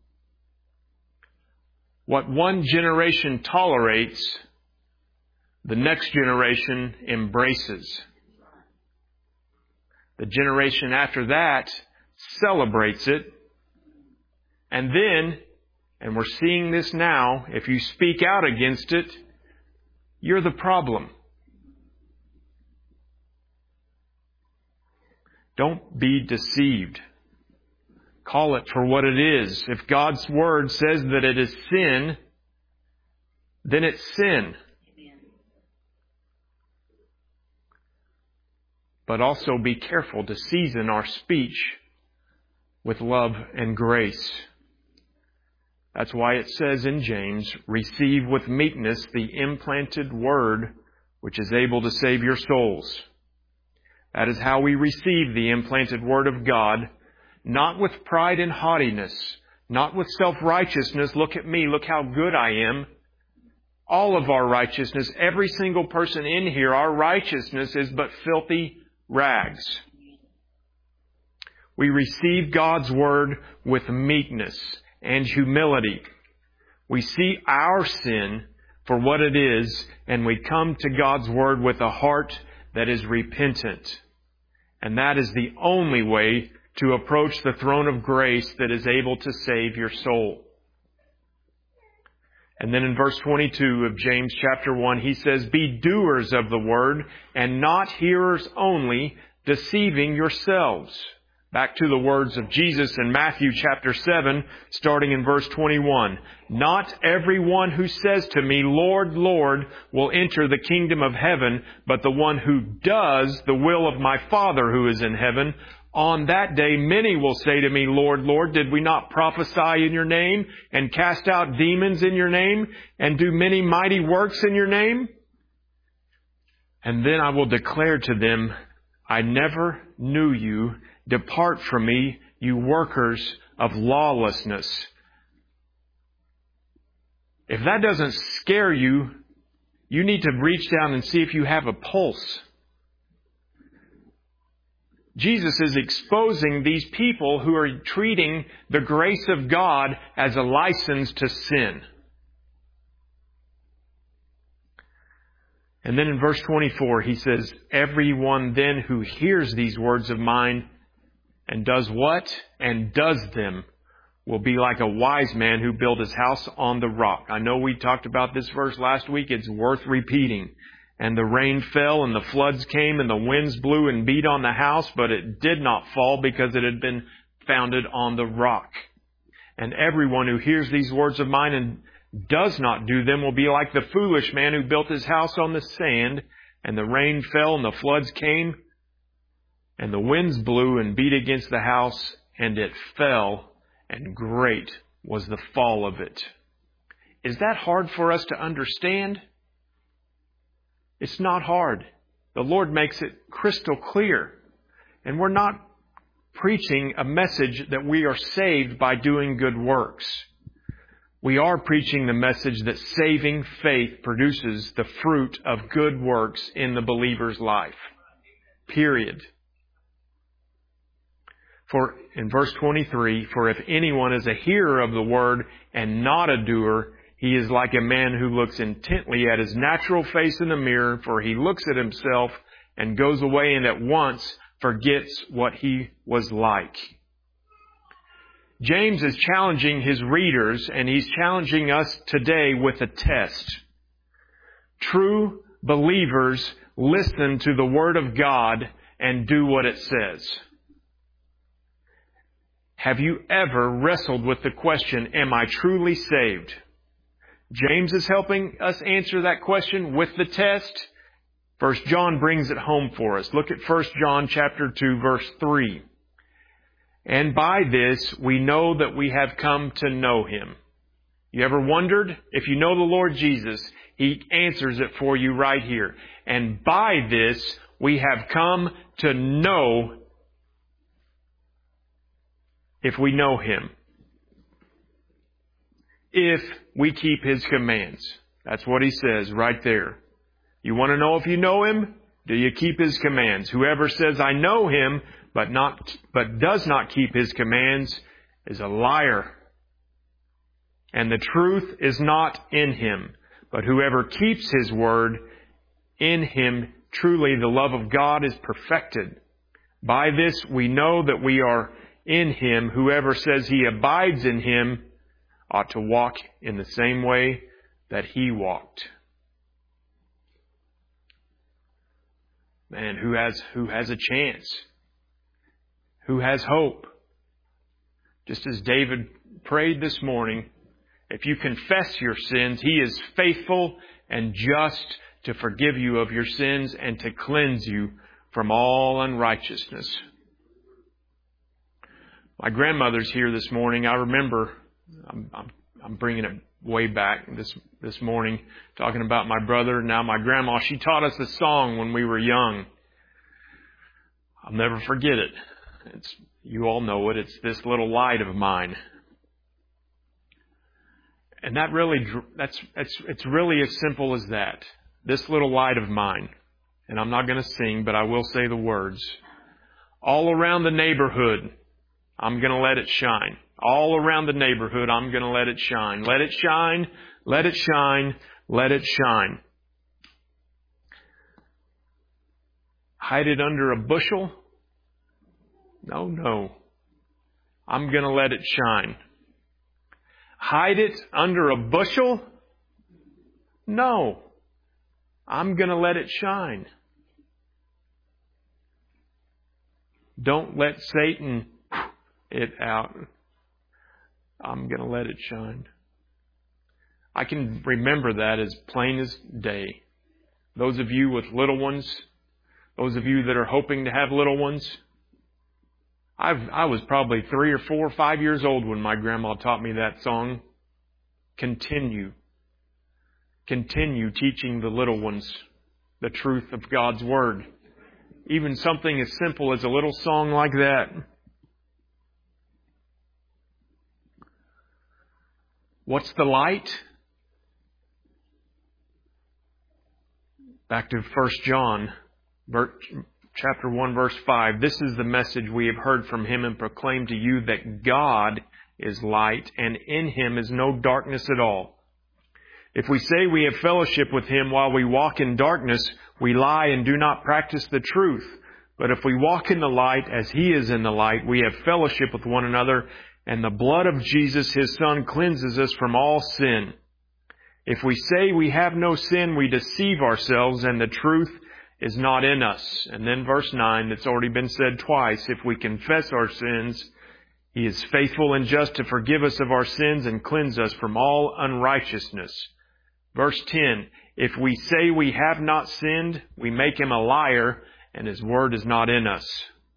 What one generation tolerates, the next generation embraces. The generation after that celebrates it. And then, and we're seeing this now, if you speak out against it, you're the problem. Don't be deceived. Call it for what it is. If God's Word says that it is sin, then it's sin. But also be careful to season our speech with love and grace. That's why it says in James, receive with meekness the implanted word which is able to save your souls. That is how we receive the implanted word of God, not with pride and haughtiness, not with self-righteousness. Look at me, look how good I am. All of our righteousness, every single person in here, our righteousness is but filthy rags. We receive God's word with meekness and humility. We see our sin for what it is, and we come to God's word with a heart that is repentant. And that is the only way to approach the throne of grace that is able to save your soul. And then in verse twenty-two of James chapter one, he says, be doers of the word and not hearers only, deceiving yourselves. Back to the words of Jesus in Matthew chapter seven, starting in verse twenty-one. Not everyone who says to me, Lord, Lord, will enter the kingdom of heaven, but the one who does the will of my Father who is in heaven. On that day, many will say to me, Lord, Lord, did we not prophesy in your name and cast out demons in your name and do many mighty works in your name? And then I will declare to them, I never knew you. Depart from me, you workers of lawlessness. If that doesn't scare you, you need to reach down and see if you have a pulse. Jesus is exposing these people who are treating the grace of God as a license to sin. And then in verse twenty-four, he says, everyone then who hears these words of mine and does what? And does them will be like a wise man who built his house on the rock. I know we talked about this verse last week. It's worth repeating. And the rain fell and the floods came and the winds blew and beat on the house, but it did not fall because it had been founded on the rock. And everyone who hears these words of mine and does not do them will be like the foolish man who built his house on the sand, and the rain fell and the floods came and the winds blew and beat against the house, and it fell, and great was the fall of it. Is that hard for us to understand? It's not hard. The Lord makes it crystal clear. And we're not preaching a message that we are saved by doing good works. We are preaching the message that saving faith produces the fruit of good works in the believer's life. Period. For in verse twenty-three, for if anyone is a hearer of the word and not a doer, he is like a man who looks intently at his natural face in the mirror, for he looks at himself and goes away and at once forgets what he was like. James is challenging his readers, and he's challenging us today with a test. True believers listen to the Word of God and do what it says. Have you ever wrestled with the question, am I truly saved? James is helping us answer that question with the test. First John brings it home for us. Look at First John chapter two, verse three. And by this we know that we have come to know Him. You ever wondered? If you know the Lord Jesus, He answers it for you right here. And by this we have come to know, if we know Him, if we keep His commands. That's what He says right there. You want to know if you know Him? Do you keep His commands? Whoever says, I know Him, but not, but does not keep His commands is a liar. And the truth is not in him. But whoever keeps His word, in him truly the love of God is perfected. By this we know that we are in Him. Whoever says he abides in Him ought to walk in the same way that He walked. Man, who has, who has a chance? Who has hope? Just as David prayed this morning, if you confess your sins, He is faithful and just to forgive you of your sins and to cleanse you from all unrighteousness. My grandmother's here this morning. I remember, I'm, I'm, I'm bringing it way back this this morning, talking about my brother. Now my grandma, she taught us a song when we were young. I'll never forget it. It's, you all know it. It's This Little Light of Mine. And that really, that's, that's, it's really as simple as that. This little light of mine. And I'm not going to sing, but I will say the words. All around the neighborhood, I'm going to let it shine. All around the neighborhood, I'm going to let it shine. Let it shine, let it shine, let it shine. Hide it under a bushel? No, no. I'm going to let it shine. Hide it under a bushel? No. I'm going to let it shine. Don't let Satan it out. I'm going to let it shine. I can remember that as plain as day. Those of you with little ones, those of you that are hoping to have little ones, I've, I was probably three or four or five years old when my grandma taught me that song. Continue. Continue teaching the little ones the truth of God's Word. Even something as simple as a little song like that. What's the light? Back to First John, chapter one, verse five. This is the message we have heard from Him and proclaimed to you, that God is light and in Him is no darkness at all. If we say we have fellowship with Him while we walk in darkness, we lie and do not practice the truth. But if we walk in the light as He is in the light, we have fellowship with one another, and the blood of Jesus, His Son, cleanses us from all sin. If we say we have no sin, we deceive ourselves, and the truth is not in us. And then verse nine, that's already been said twice. If we confess our sins, He is faithful and just to forgive us of our sins and cleanse us from all unrighteousness. Verse ten, if we say we have not sinned, we make Him a liar, and His word is not in us.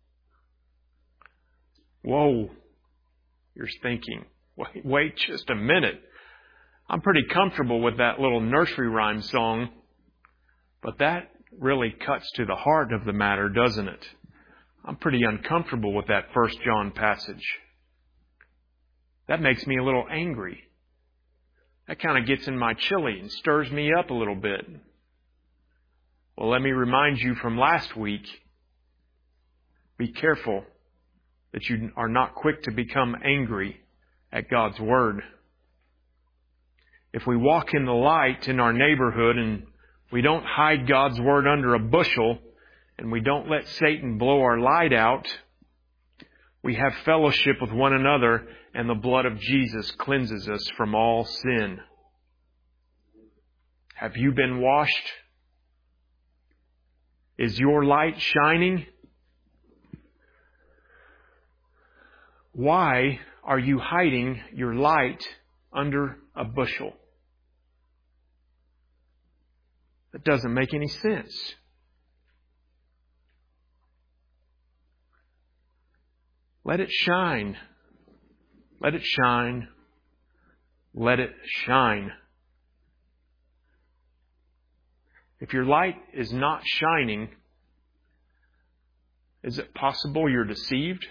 Whoa. You're thinking, wait, wait just a minute. I'm pretty comfortable with that little nursery rhyme song, but that really cuts to the heart of the matter, doesn't it? I'm pretty uncomfortable with that First John passage. That makes me a little angry. That kind of gets in my chili and stirs me up a little bit. Well, let me remind you from last week, be careful that you are not quick to become angry at God's Word. If we walk in the light in our neighborhood and we don't hide God's Word under a bushel and we don't let Satan blow our light out, we have fellowship with one another, and the blood of Jesus cleanses us from all sin. Have you been washed? Is your light shining? Why are you hiding your light under a bushel? That doesn't make any sense. Let it shine. Let it shine. Let it shine. If your light is not shining, is it possible you're deceived?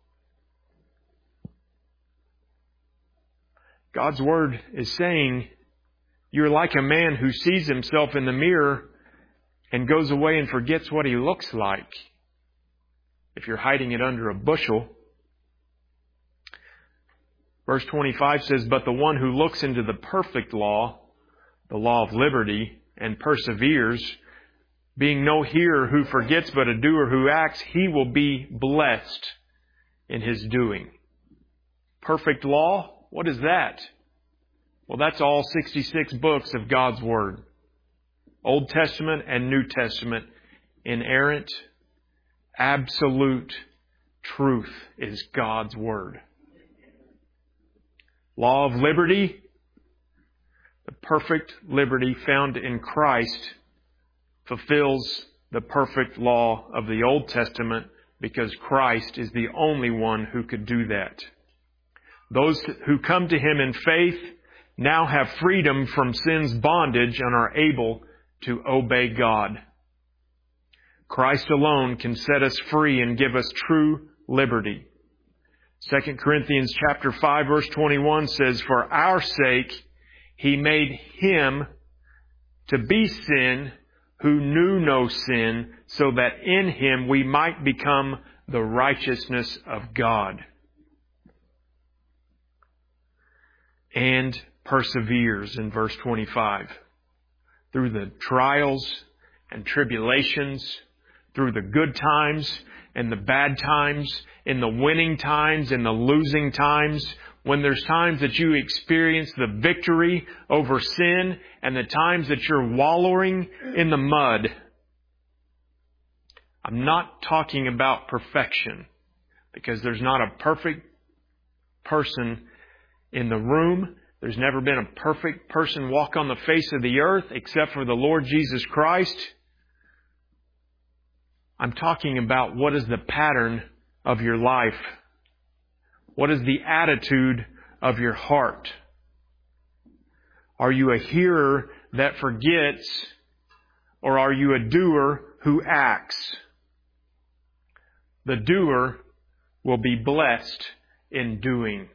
God's Word is saying you're like a man who sees himself in the mirror and goes away and forgets what he looks like. If you're hiding it under a bushel. Verse twenty-five says, but the one who looks into the perfect law, the law of liberty, and perseveres, being no hearer who forgets but a doer who acts, he will be blessed in his doing. Perfect law? What is that? Well, that's all sixty-six books of God's Word. Old Testament and New Testament. Inerrant, absolute truth is God's Word. Law of liberty. The perfect liberty found in Christ fulfills the perfect law of the Old Testament because Christ is the only one who could do that. Those who come to Him in faith now have freedom from sin's bondage and are able to obey God. Christ alone can set us free and give us true liberty. Second Corinthians chapter five verse twenty-one says, for our sake He made Him to be sin who knew no sin, so that in Him we might become the righteousness of God. And perseveres in verse twenty-five. Through the trials and tribulations, through the good times and the bad times, in the winning times and the losing times, when there's times that you experience the victory over sin and the times that you're wallowing in the mud. I'm not talking about perfection, because there's not a perfect person in the room. There's never been a perfect person walk on the face of the earth except for the Lord Jesus Christ. I'm talking about what is the pattern of your life. What is the attitude of your heart? Are you a hearer that forgets, or are you a doer who acts? The doer will be blessed in doing.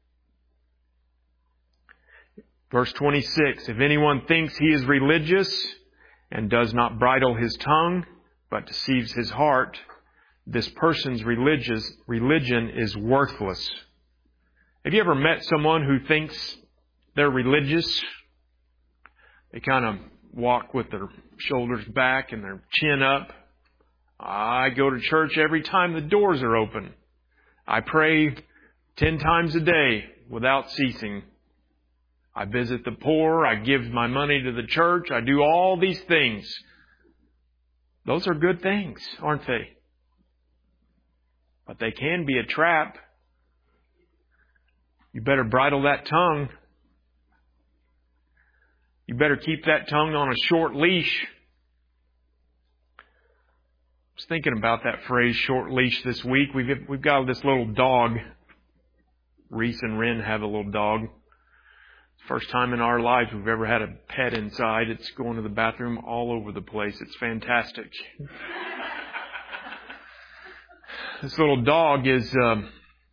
Verse twenty-six, if anyone thinks he is religious and does not bridle his tongue, but deceives his heart, this person's religious religion is worthless. Have you ever met someone who thinks they're religious? They kind of walk with their shoulders back and their chin up. I go to church every time the doors are open. I pray ten times a day without ceasing. I visit the poor. I give my money to the church. I do all these things. Those are good things, aren't they? But they can be a trap. You better bridle that tongue. You better keep that tongue on a short leash. I was thinking about that phrase, short leash, this week. We've, we've got this little dog. Reese and Ren have a little dog. First time in our lives we've ever had a pet inside. It's going to the bathroom all over the place. It's fantastic. This little dog is, um,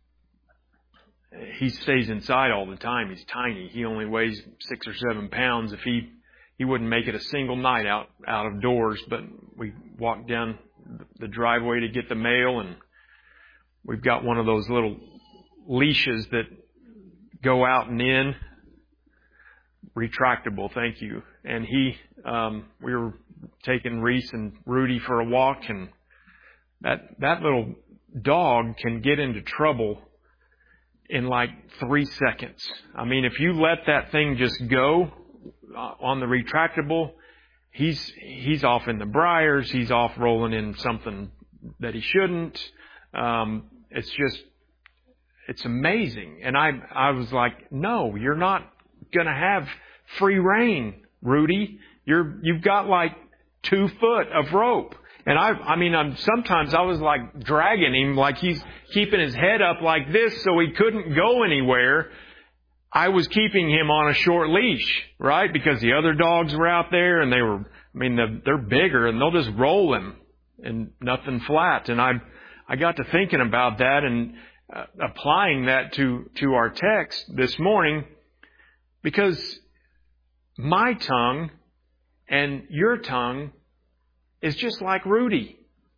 he stays inside all the time. He's tiny. He only weighs six or seven pounds. If he, he wouldn't make it a single night out, out of doors, but we walk down the driveway to get the mail, and we've got one of those little leashes that go out and in. Retractable, thank you. And he, um, we were taking Reese and Rudy for a walk, and that, that little dog can get into trouble in like three seconds. I mean, if you let that thing just go on the retractable, he's, he's off in the briars. He's off rolling in something that he shouldn't. Um, it's just, it's amazing. And I, I was like, no, you're not going to have free reign, Rudy. You're, you've got like two foot of rope. And I, I mean, I'm, sometimes I was like dragging him like he's keeping his head up like this so he couldn't go anywhere. I was keeping him on a short leash, right? Because the other dogs were out there and they were, I mean, they're bigger and they'll just roll him and nothing flat. And I, I got to thinking about that and uh, applying that to, to our text this morning, because my tongue and your tongue is just like Rudy.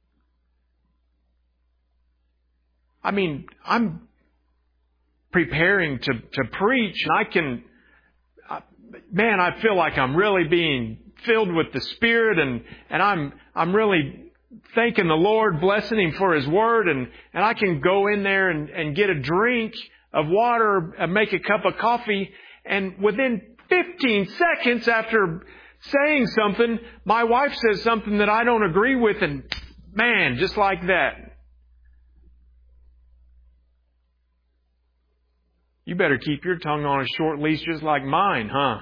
I mean, I'm preparing to, to preach, and I can, uh, man, I feel like I'm really being filled with the Spirit, and, and I'm, I'm really thanking the Lord, blessing Him for His Word, and, and I can go in there and, and get a drink of water, and make a cup of coffee, and within fifteen seconds after saying something, my wife says something that I don't agree with, and man, just like that. You better keep your tongue on a short leash just like mine, huh?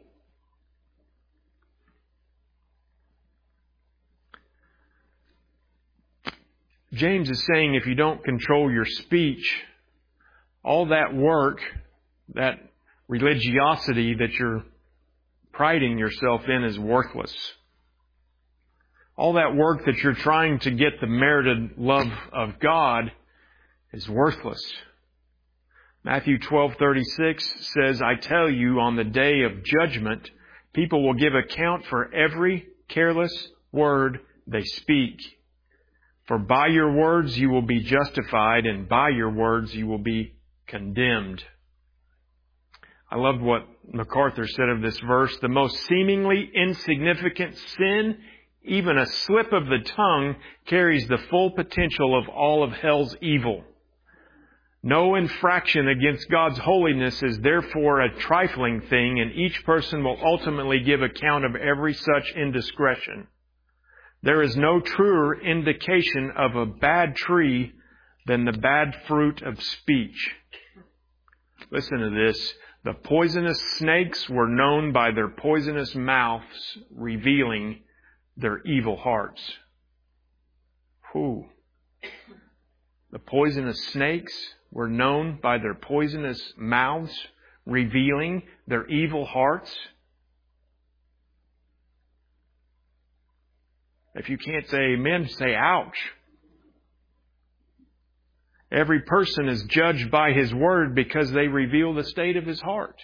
James is saying if you don't control your speech, all that work, that religiosity that you're priding yourself in is worthless. All that work that you're trying to get the merited love of God is worthless. Matthew twelve thirty-six says, I tell you, on the day of judgment, people will give account for every careless word they speak. For by your words you will be justified, and by your words you will be condemned. I loved what MacArthur said of this verse. The most seemingly insignificant sin, even a slip of the tongue, carries the full potential of all of hell's evil. No infraction against God's holiness is therefore a trifling thing, and each person will ultimately give account of every such indiscretion. There is no truer indication of a bad tree than the bad fruit of speech. Listen to this. The poisonous snakes were known by their poisonous mouths, revealing their evil hearts. Whew. The poisonous snakes were known by their poisonous mouths, revealing their evil hearts. If you can't say amen, say ouch. Every person is judged by his word because they reveal the state of his heart.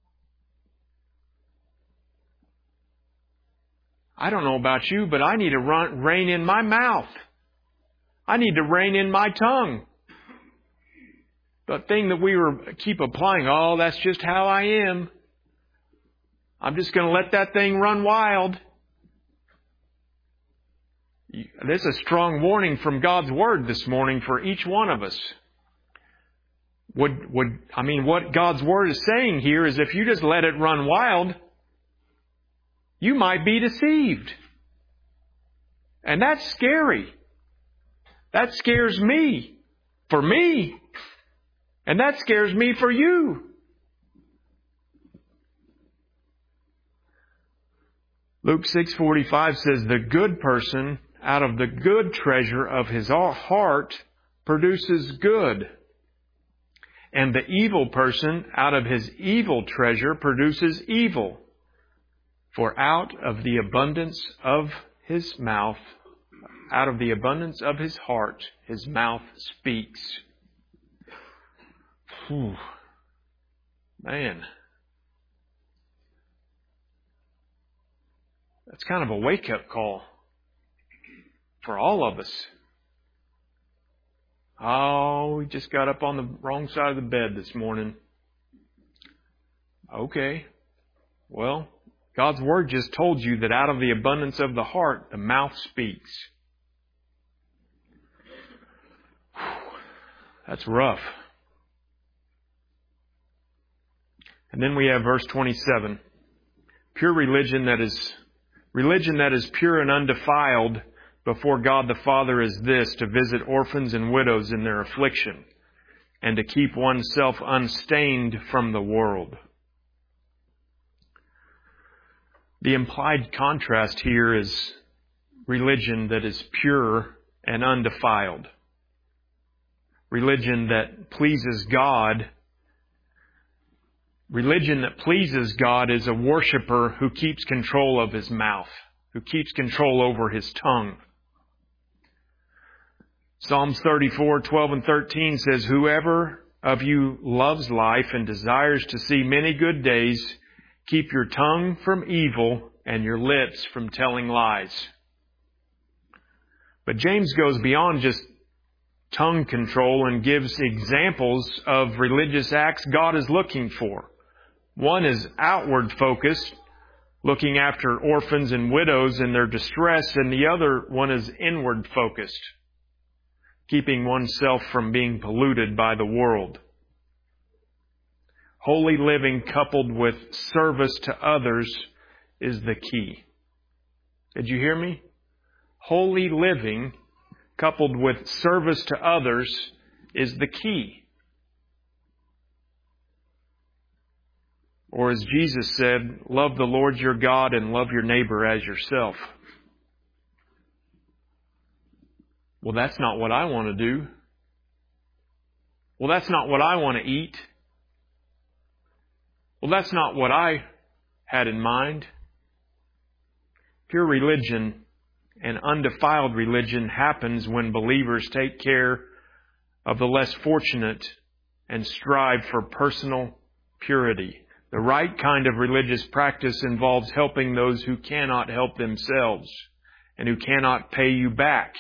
I don't know about you, but I need to run, rein in my mouth. I need to rein in my tongue. The thing that we were keep applying, oh, that's just how I am. I'm just going to let that thing run wild. There's a strong warning from God's Word this morning for each one of us. Would, would, I mean, what God's Word is saying here is if you just let it run wild, you might be deceived. And that's scary. That scares me. For me. And that scares me for you. Luke six forty-five says, the good person out of the good treasure of his heart produces good. And the evil person out of his evil treasure produces evil. For out of the abundance of his mouth, out of the abundance of his heart, his mouth speaks. Whew. Man. That's kind of a wake-up call for all of us. Oh, we just got up on the wrong side of the bed this morning. Okay. Well, God's Word just told you that out of the abundance of the heart, the mouth speaks. Whew. That's rough. And then we have verse twenty-seven. Pure religion that is Religion that is pure and undefiled before God the Father is this, to visit orphans and widows in their affliction, and to keep oneself unstained from the world. The implied contrast here is religion that is pure and undefiled. Religion that pleases God. Religion that pleases God is a worshiper who keeps control of his mouth, who keeps control over his tongue. Psalms thirty-four, twelve and thirteen says, whoever of you loves life and desires to see many good days, keep your tongue from evil and your lips from telling lies. But James goes beyond just tongue control and gives examples of religious acts God is looking for. One is outward focused, looking after orphans and widows in their distress, and the other one is inward focused, keeping oneself from being polluted by the world. Holy living coupled with service to others is the key. Did you hear me? Holy living coupled with service to others is the key. Or as Jesus said, love the Lord your God and love your neighbor as yourself. Well, that's not what I want to do. Well, that's not what I want to eat. Well, that's not what I had in mind. Pure religion and undefiled religion happens when believers take care of the less fortunate and strive for personal purity. The right kind of religious practice involves helping those who cannot help themselves and who cannot pay you back.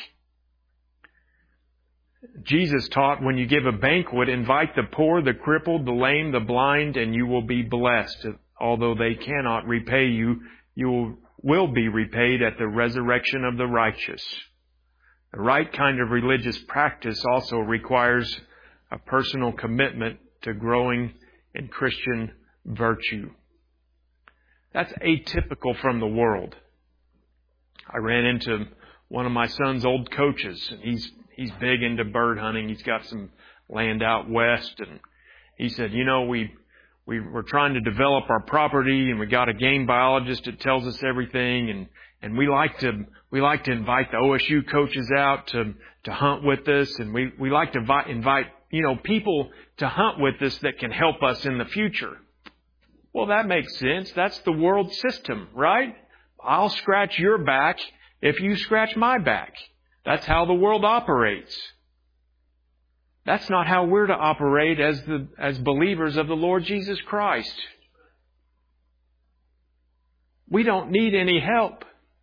Jesus taught, when you give a banquet, invite the poor, the crippled, the lame, the blind, and you will be blessed. Although they cannot repay you, you will, will be repaid at the resurrection of the righteous. The right kind of religious practice also requires a personal commitment to growing in Christian virtue. That's atypical from the world. I ran into one of my son's old coaches, and he's he's big into bird hunting. He's got some land out west, and he said, you know, we we we're trying to develop our property, and we got a game biologist that tells us everything, and and we like to we like to invite the O S U coaches out to to hunt with us, and we we like to invite, invite you know people to hunt with us that can help us in the future. Well, that makes sense. That's the world system, right? I'll scratch your back if you scratch my back. That's how the world operates. That's not how we're to operate as the as believers of the Lord Jesus Christ. We don't need any help.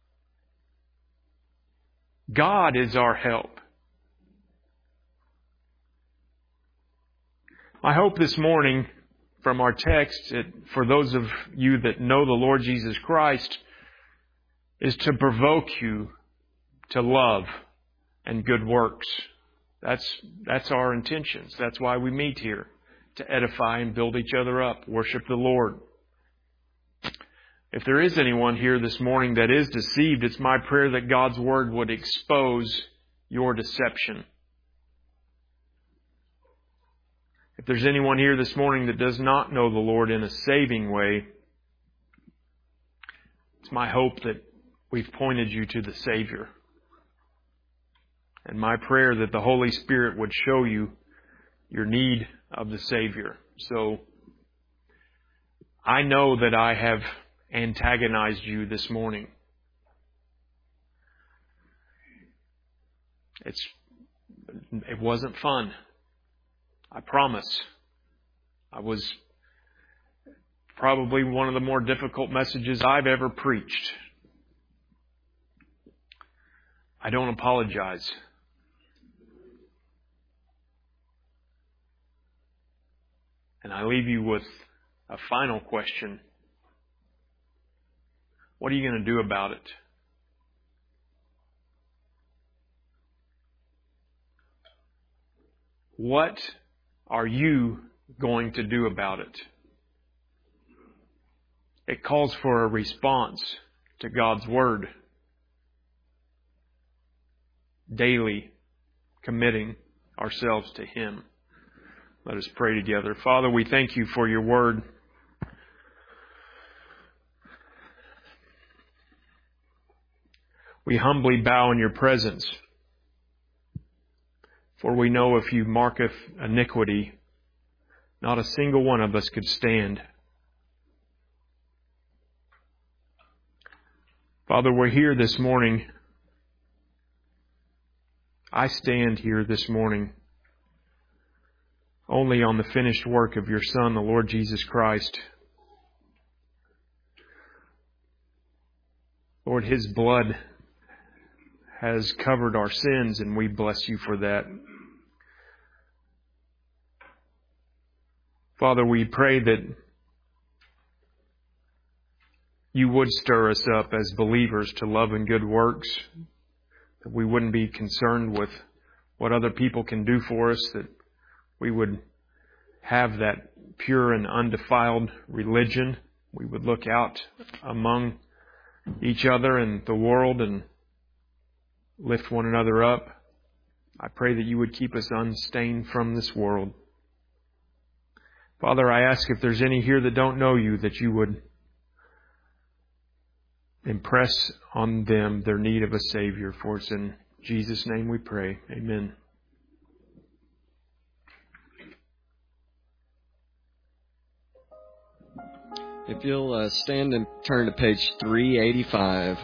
God is our help. My hope this morning from our text, it, for those of you that know the Lord Jesus Christ, is to provoke you to love and good works. That's, that's our intentions. That's why we meet here, to edify and build each other up, worship the Lord. If there is anyone here this morning that is deceived, it's my prayer that God's Word would expose your deception. If there's anyone here this morning that does not know the Lord in a saving way, it's my hope that we've pointed you to the Savior. And my prayer that the Holy Spirit would show you your need of the Savior. So, I know that I have antagonized you this morning. It's, it wasn't fun. I promise. I was probably one of the more difficult messages I've ever preached. I don't apologize. And I leave you with a final question. What are you going to do about it? What are you going to do about it? It calls for a response to God's Word. Daily committing ourselves to Him. Let us pray together. Father, we thank you for your Word. We humbly bow in your presence. For we know if you marketh iniquity, not a single one of us could stand. Father, we're here this morning. I stand here this morning only on the finished work of your Son, the Lord Jesus Christ. Lord, His blood has covered our sins, and we bless you for that. Father, we pray that you would stir us up as believers to love and good works, that we wouldn't be concerned with what other people can do for us, that we would have that pure and undefiled religion. We would look out among each other and the world and lift one another up. I pray that you would keep us unstained from this world. Father, I ask if there's any here that don't know you, that you would impress on them their need of a Savior. For it's in Jesus' name we pray. Amen. If you'll uh, stand and turn to page three eighty-five.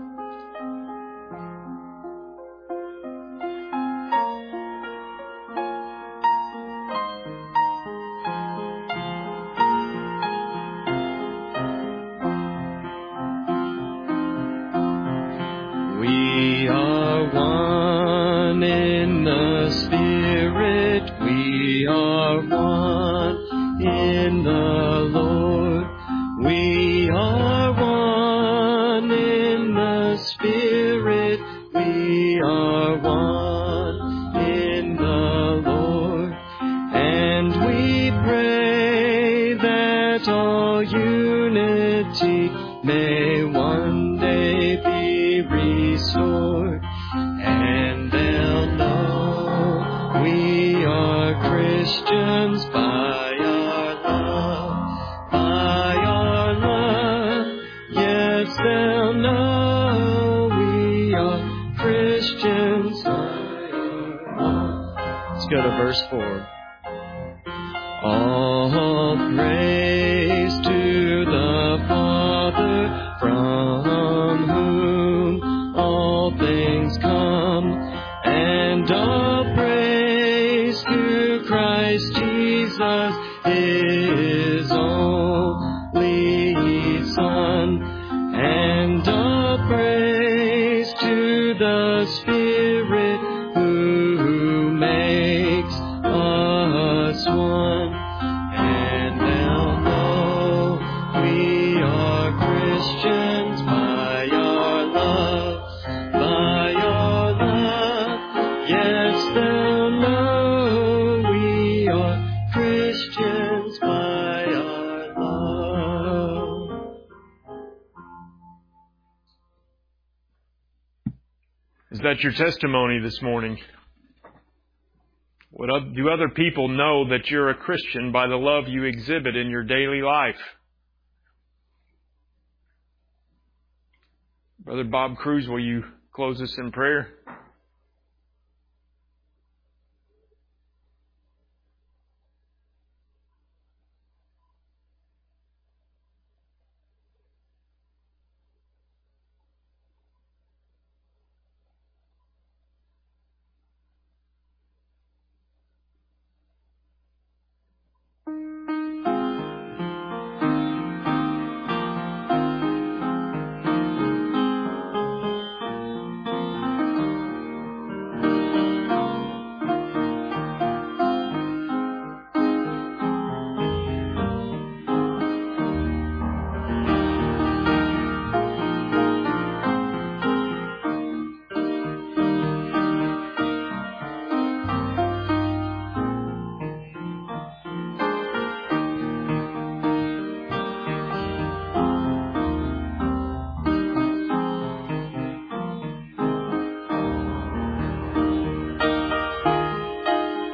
We are one in the Spirit. We are one in the Lord. We are one in the Spirit. We are one in the Lord. And we pray that all unity may one day be restored. And they'll know we are Christians by our love, by our love. Yes, they'll know we are Christians by our love. Let's go to verse four. All praise to the Father, from whom all things come, and all praise to Christ Jesus, His only Son, and all praise to the Spirit who makes us one. And now Dost thou know we are Christians by our love? Is that your testimony this morning? What oth- do other people know that you're a Christian by the love you exhibit in your daily life? Brother Bob Cruz, will you close us in prayer?